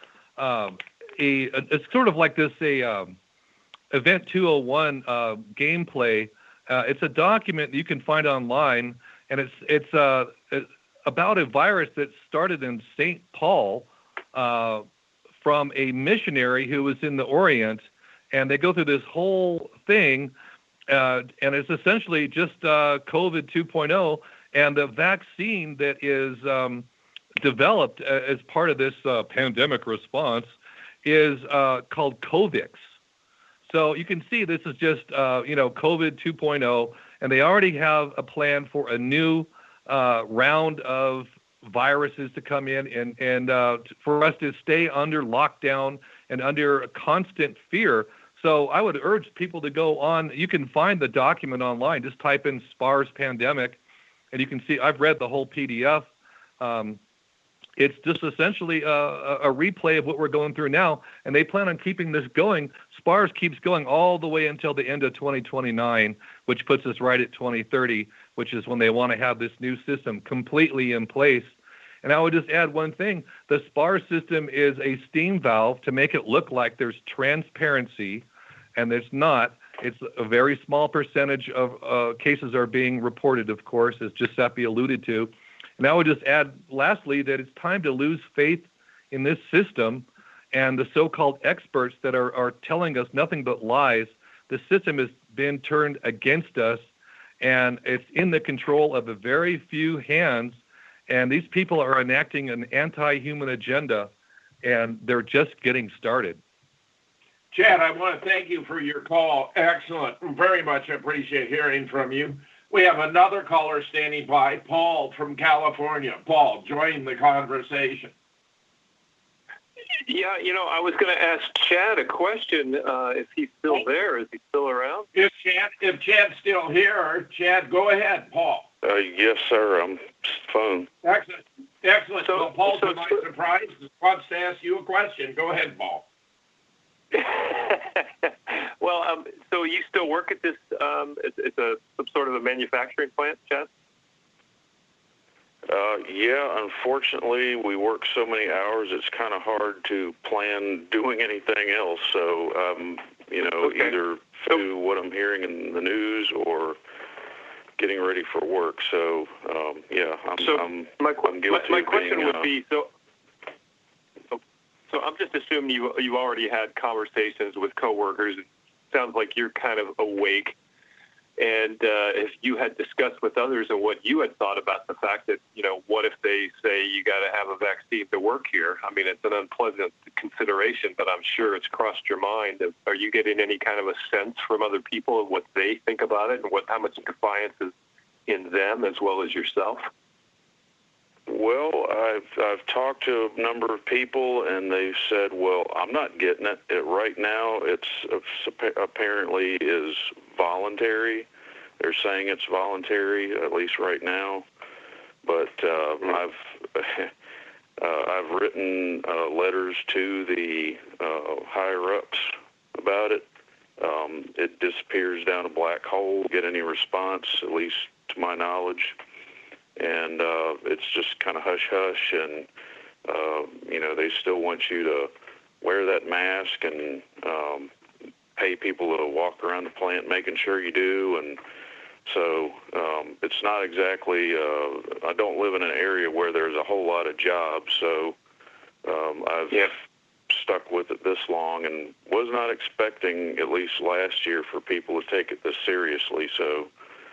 Speaker 7: it's sort of like this Event 201 gameplay. It's a document that you can find online, and it's about a virus that started in St. Paul from a missionary who was in the Orient, and they go through this whole thing, and it's essentially just COVID 2.0, and the vaccine that is developed as part of this pandemic response is called Covix. So you can see this is just COVID 2.0, and they already have a plan for a new round of viruses to come in, and for us to stay under lockdown and under constant fear. So I would urge people to go on. You can find the document online. Just type in SPARS pandemic, and you can see. I've read the whole PDF. It's just essentially a replay of what we're going through now, and they plan on keeping this going. SPARS keeps going all the way until the end of 2029, which puts us right at 2030, which is when they want to have this new system completely in place. And I would just add one thing. The SPARS system is a steam valve to make it look like there's transparency, and there's not. It's a very small percentage of cases are being reported, of course, as Giuseppe alluded to. And I would just add, lastly, that it's time to lose faith in this system and the so-called experts that are telling us nothing but lies. The system has been turned against us, and it's in the control of a very few hands. And these people are enacting an anti-human agenda, and they're just getting started.
Speaker 4: Chad, I want to thank you for your call. Excellent. Very much appreciate hearing from you. We have another caller standing by, Paul from California. Paul, join the conversation.
Speaker 2: Yeah, I was going to ask Chad a question. If he's still there, is he still around?
Speaker 4: If Chad's still here, Chad, go ahead, Paul.
Speaker 22: Yes, sir. I'm phone.
Speaker 4: Excellent. So Paul, to my surprise, wants to ask you a question. Go ahead, Paul.
Speaker 2: Well, so you still work at this? It's some sort of a manufacturing plant, Chad?
Speaker 22: Yeah, unfortunately, we work so many hours, it's kind of hard to plan doing anything else. So, either through what I'm hearing in the news or getting ready for work. So,
Speaker 2: my question would be, so I'm just assuming you already had conversations with coworkers. It sounds like you're kind of awake. And if you had discussed with others and what you had thought about the fact that, what if they say you got to have a vaccine to work here? I mean, it's an unpleasant consideration, but I'm sure it's crossed your mind. Are you getting any kind of a sense from other people of what they think about it and how much defiance is in them as well as yourself?
Speaker 22: Well, I've talked to a number of people, and they've said, well, I'm not getting it. Right now, it's apparently is voluntary. They're saying it's voluntary, at least right now. But I've written letters to the higher-ups about it. It disappears down a black hole. Get any response, at least to my knowledge. And it's just kind of hush-hush, and, they still want you to wear that mask and pay people to walk around the plant making sure you do. And so it's not exactly, I don't live in an area where there's a whole lot of jobs, so I've stuck with it this long and was not expecting, at least last year, for people to take it this seriously. So,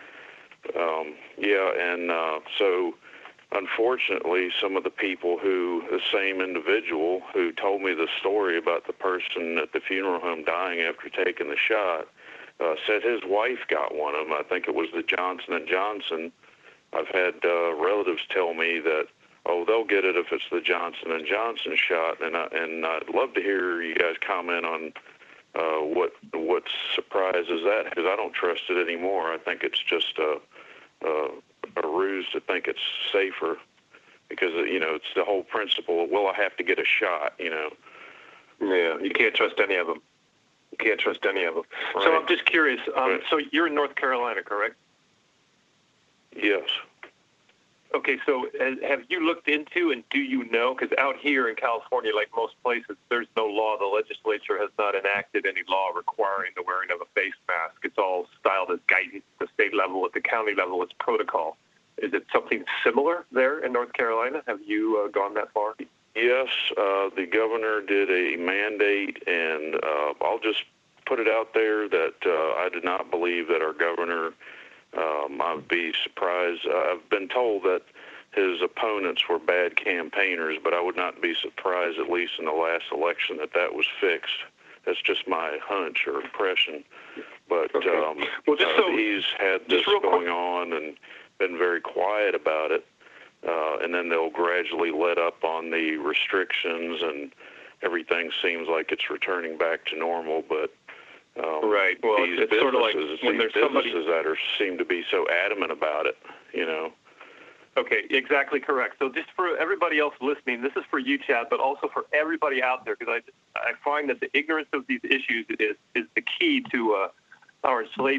Speaker 22: so unfortunately, some of the people the same individual who told me the story about the person at the funeral home dying after taking the shot, said his wife got one of them. I think it was the Johnson & Johnson. I've had relatives tell me that, they'll get it if it's the Johnson & Johnson shot, and I'd love to hear you guys comment on what surprises that, because I don't trust it anymore. I think it's just a ruse to think it's safer, because it's the whole principle of, I have to get a shot.
Speaker 2: Yeah, you can't trust any of them. Right. So I'm just curious.
Speaker 22: Right.
Speaker 2: So you're in North Carolina, correct?
Speaker 22: Yes.
Speaker 2: Okay, so have you looked into, and do you know, because out here in California, like most places, there's no law. The legislature has not enacted any law requiring the wearing of a face mask. It's all styled as guidance at the state level. At the county level, it's protocol. Is it something similar there in North Carolina? Have you gone that far?
Speaker 22: Yes, the governor did a mandate, and I'll just put it out there that I did not believe that our governor, I'd be surprised. I've been told that his opponents were bad campaigners, but I would not be surprised, at least in the last election, that was fixed. That's just my hunch or impression. But he's had this going on and been very quiet about it. And then they'll gradually let up on the restrictions, and everything seems like it's returning back to normal. But
Speaker 2: right. Well, it's sort of like when there's
Speaker 22: businesses that seem to be so adamant about it,
Speaker 2: Okay, exactly correct. So just for everybody else listening, this is for you, Chad, but also for everybody out there, because I find that the ignorance of these issues is the key to our enslavement.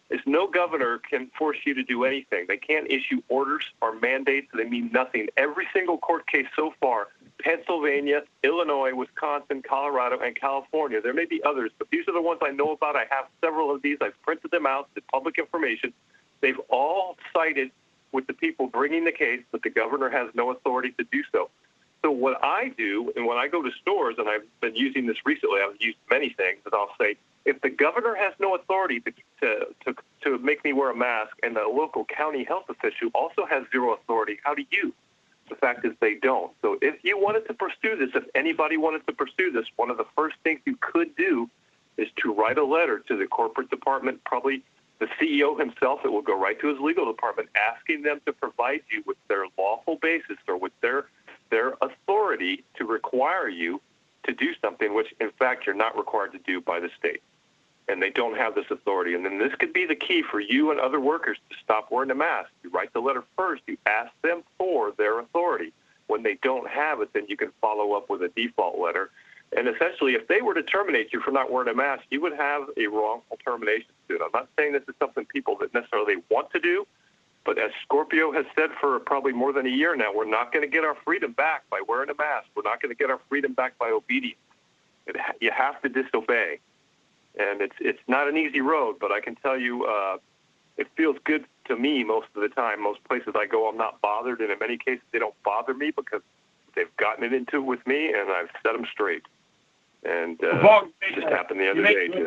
Speaker 2: is no governor can force you to do anything. They can't issue orders or mandates. They mean nothing. Every single court case so far, Pennsylvania, Illinois, Wisconsin, Colorado, and California. There may be others, but these are the ones I know about. I have several of these. I've printed them out. It's public information. They've all cited with the people bringing the case that the governor has no authority to do so. So what I do, and when I go to stores, and I've been using this recently, I've used many things, and I'll say, if the governor has no authority to make me wear a mask, and the local county health official also has zero authority, how do you? The fact is they don't. So if you wanted to pursue this, if anybody wanted to pursue this, one of the first things you could do is to write a letter to the corporate department, probably the CEO himself. It will go right to his legal department, asking them to provide you with their lawful basis or with their authority to require you to do something which, in fact, you're not required to do by the state. And they don't have this authority. And then this could be the key for you and other workers to stop wearing a mask. You write the letter first. You ask them for their authority. When they don't have it, then you can follow up with a default letter. And essentially, if they were to terminate you for not wearing a mask, you would have a wrongful termination suit. I'm not saying this is something people that necessarily want to do, but as Scorpio has said for probably more than a year now, we're not going to get our freedom back by wearing a mask. We're not going to get our freedom back by obedience. You have to disobey. And it's not an easy road, but I can tell you it feels good to me most of the time. Most places I go, I'm not bothered, and in many cases they don't bother me because they've gotten it into with me, and I've set them straight. And it just happened the other day.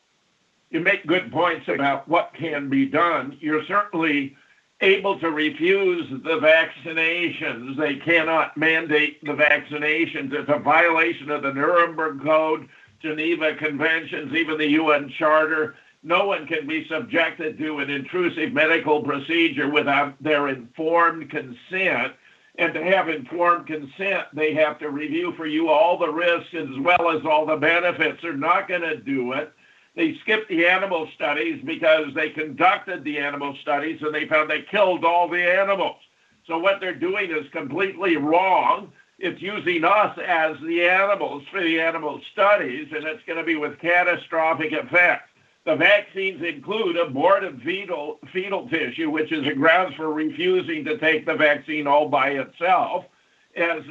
Speaker 4: You make good points about what can be done. You're certainly able to refuse the vaccinations. They cannot mandate the vaccinations. It's a violation of the Nuremberg Code, Geneva Conventions, even the UN Charter. No one can be subjected to an intrusive medical procedure without their informed consent. And to have informed consent, they have to review for you all the risks as well as all the benefits. They're not going to do it. They skipped the animal studies because they conducted the animal studies and they found they killed all the animals. So what they're doing is completely wrong. It's using us as the animals for the animal studies, and it's going to be with catastrophic effects. The vaccines include aborted fetal tissue, which is a grounds for refusing to take the vaccine all by itself. As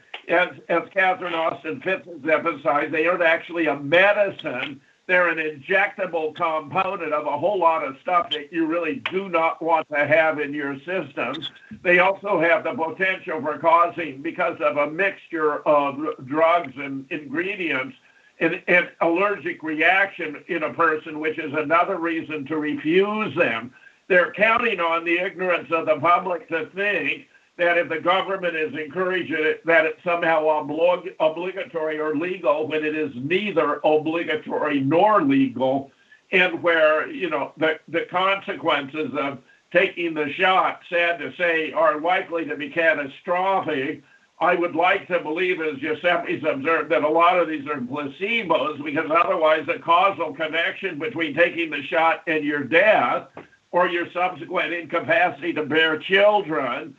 Speaker 4: Catherine Austin Fitts has emphasized, they aren't actually a medicine. They're an injectable component of a whole lot of stuff that you really do not want to have in your system. They also have the potential for causing, because of a mixture of drugs and ingredients, an allergic reaction in a person, which is another reason to refuse them. They're counting on the ignorance of the public to think that if the government is encouraging it, that it's somehow obligatory or legal, when it is neither obligatory nor legal, and where, the consequences of taking the shot, sad to say, are likely to be catastrophic. I would like to believe, as Giuseppe's observed, that a lot of these are placebos, because otherwise the causal connection between taking the shot and your death, or your subsequent incapacity to bear children,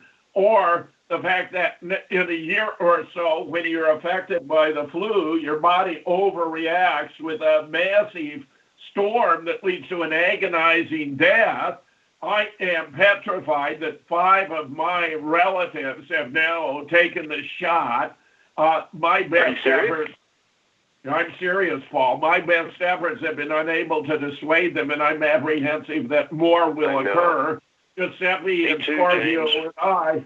Speaker 4: or the fact that in a year or so, when you're affected by the flu, your body overreacts with a massive storm that leads to an agonizing death. I am petrified that 5 of my relatives have now taken the shot. My best efforts, I'm serious, Paul. My best efforts have been unable to dissuade them, and I'm apprehensive that more will occur. Giuseppe and Scorpio and I,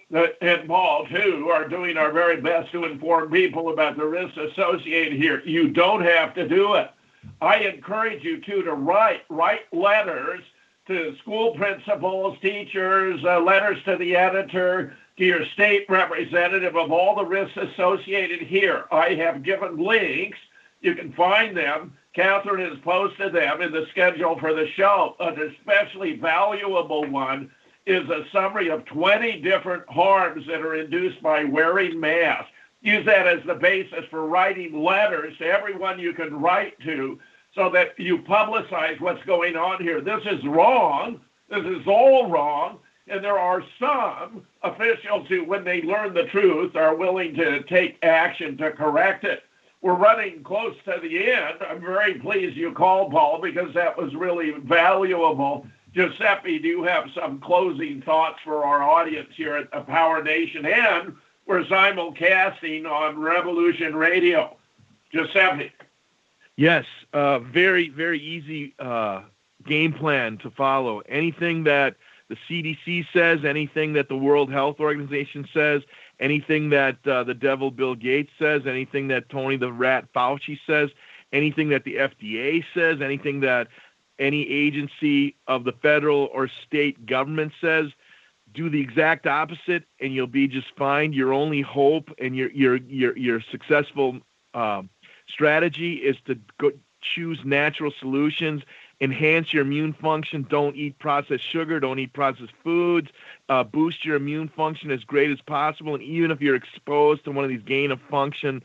Speaker 4: and Paul too, are doing our very best to inform people about the risks associated here. You don't have to do it. I encourage you to write letters to school principals, teachers, letters to the editor, to your state representative of all the risks associated here. I have given links. You can find them. Catherine has posted them in the schedule for the show. An especially valuable one is a summary of 20 different harms that are induced by wearing masks. Use that as the basis for writing letters to everyone you can write to, so that you publicize what's going on here. This is wrong. This is all wrong. And there are some officials who, when they learn the truth, are willing to take action to correct it. we're running close to the end. I'm very pleased you called, Paul, because that was really valuable. Giuseppe, do you have some closing thoughts for our audience here at the Power Nation? And we're simulcasting on Revolution Radio. Giuseppe.
Speaker 6: Yes, very, very easy game plan to follow. Anything that the CDC says, anything that the World Health Organization says, anything that the devil Bill Gates says, anything that Tony the Rat Fauci says, anything that the FDA says, anything that any agency of the federal or state government says, do the exact opposite, and you'll be just fine. Your only hope and your successful strategy is to go choose natural solutions, enhance your immune function. Don't eat processed sugar. Don't eat processed foods. Boost your immune function as great as possible. And even if you're exposed to one of these gain of function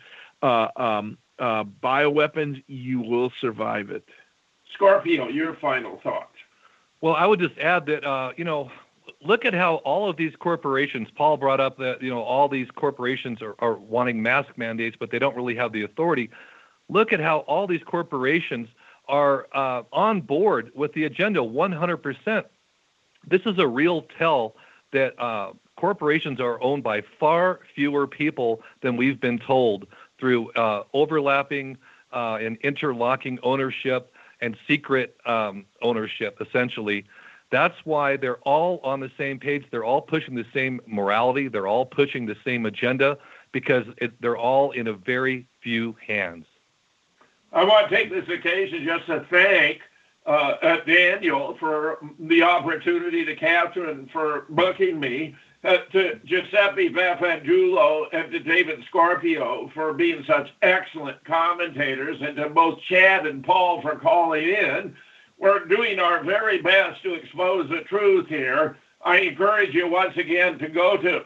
Speaker 6: bioweapons, you will survive it.
Speaker 4: Scorpio, your final thoughts.
Speaker 7: Well, I would just add that, look at how all of these corporations, Paul brought up that, all these corporations are wanting mask mandates, but they don't really have the authority. Look at how all these corporations are on board with the agenda 100%. This is a real tell that corporations are owned by far fewer people than we've been told through overlapping and interlocking ownership and secret ownership, essentially. That's why they're all on the same page. They're all pushing the same morality. They're all pushing the same agenda because they're all in a very few hands.
Speaker 4: I want to take this occasion just to thank Daniel for the opportunity to capture and for booking me, to Giuseppe Vaffangiulo and to David Scorpio for being such excellent commentators, and to both Chad and Paul for calling in. We're doing our very best to expose the truth here. I encourage you once again to go to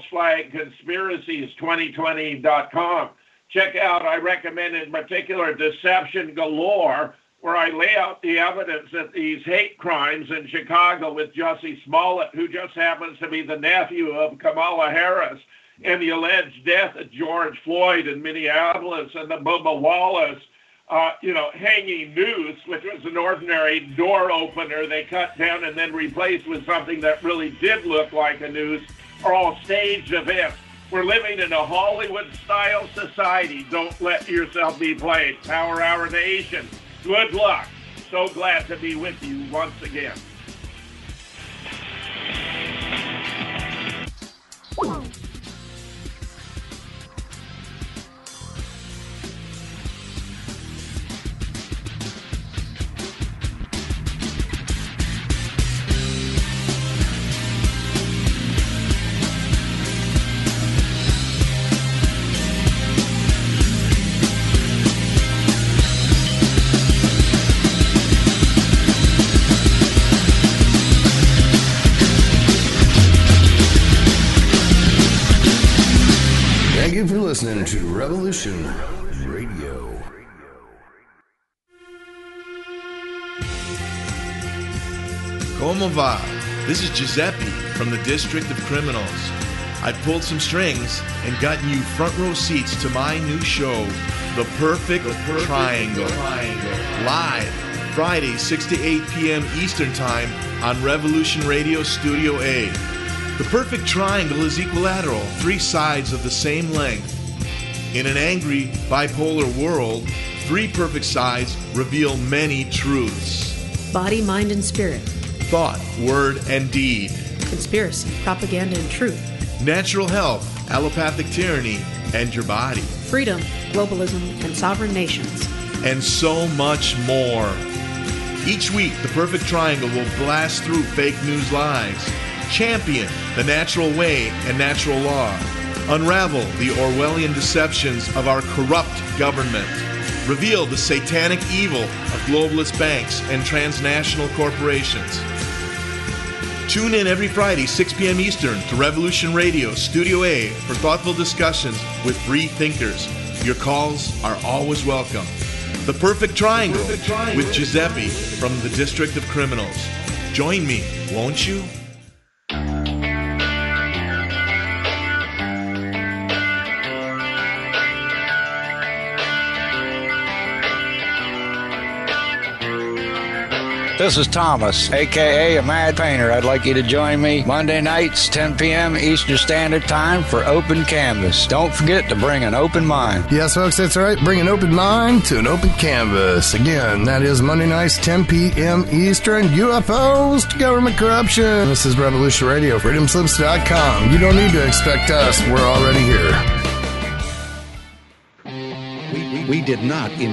Speaker 4: falseflagconspiracies2020.com. Check out, I recommend in particular, Deception Galore, where I lay out the evidence that these hate crimes in Chicago with Jussie Smollett, who just happens to be the nephew of Kamala Harris, and the alleged death of George Floyd in Minneapolis, and the Bubba Wallace, hanging noose, which was an ordinary door opener they cut down and then replaced with something that really did look like a noose, are all staged events. We're living in a Hollywood-style society. Don't let yourself be played. Power Hour Nation, good luck. So glad to be with you once again.
Speaker 1: Thank you for listening to Revolution Radio.
Speaker 10: Como va? This is Giuseppe from the District of Criminals. I pulled some strings and gotten you front row seats to my new show, The Perfect Triangle. Live, Friday, 6 to 8 p.m. Eastern Time on Revolution Radio Studio A. The perfect triangle is equilateral, 3 sides of the same length. In an angry, bipolar world, 3 perfect sides reveal many truths.
Speaker 12: Body, mind, and spirit.
Speaker 10: Thought, word, and deed.
Speaker 12: Conspiracy, propaganda, and truth.
Speaker 10: Natural health, allopathic tyranny, and your body.
Speaker 12: Freedom, globalism, and sovereign nations.
Speaker 10: And so much more. Each week, the perfect triangle will blast through fake news lies, champion the natural way and natural law, unravel the Orwellian deceptions of our corrupt government, reveal the satanic evil of globalist banks and transnational corporations. Tune in every Friday, 6 p.m. Eastern, to Revolution Radio Studio A for thoughtful discussions with free thinkers. Your calls are always welcome. The Perfect Triangle with Giuseppe from the District of Criminals. Join me, won't you?
Speaker 9: This is Thomas, a.k.a. a Mad Painter. I'd like you to join me Monday nights, 10 p.m. Eastern Standard Time for Open Canvas. Don't forget to bring an open mind.
Speaker 1: Yes, folks, that's right. Bring an open mind to an open canvas. Again, that is Monday nights, 10 p.m. Eastern. UFOs to government corruption. This is Revolution Radio, freedomslips.com. You don't need to expect us. We're already here.
Speaker 13: We did not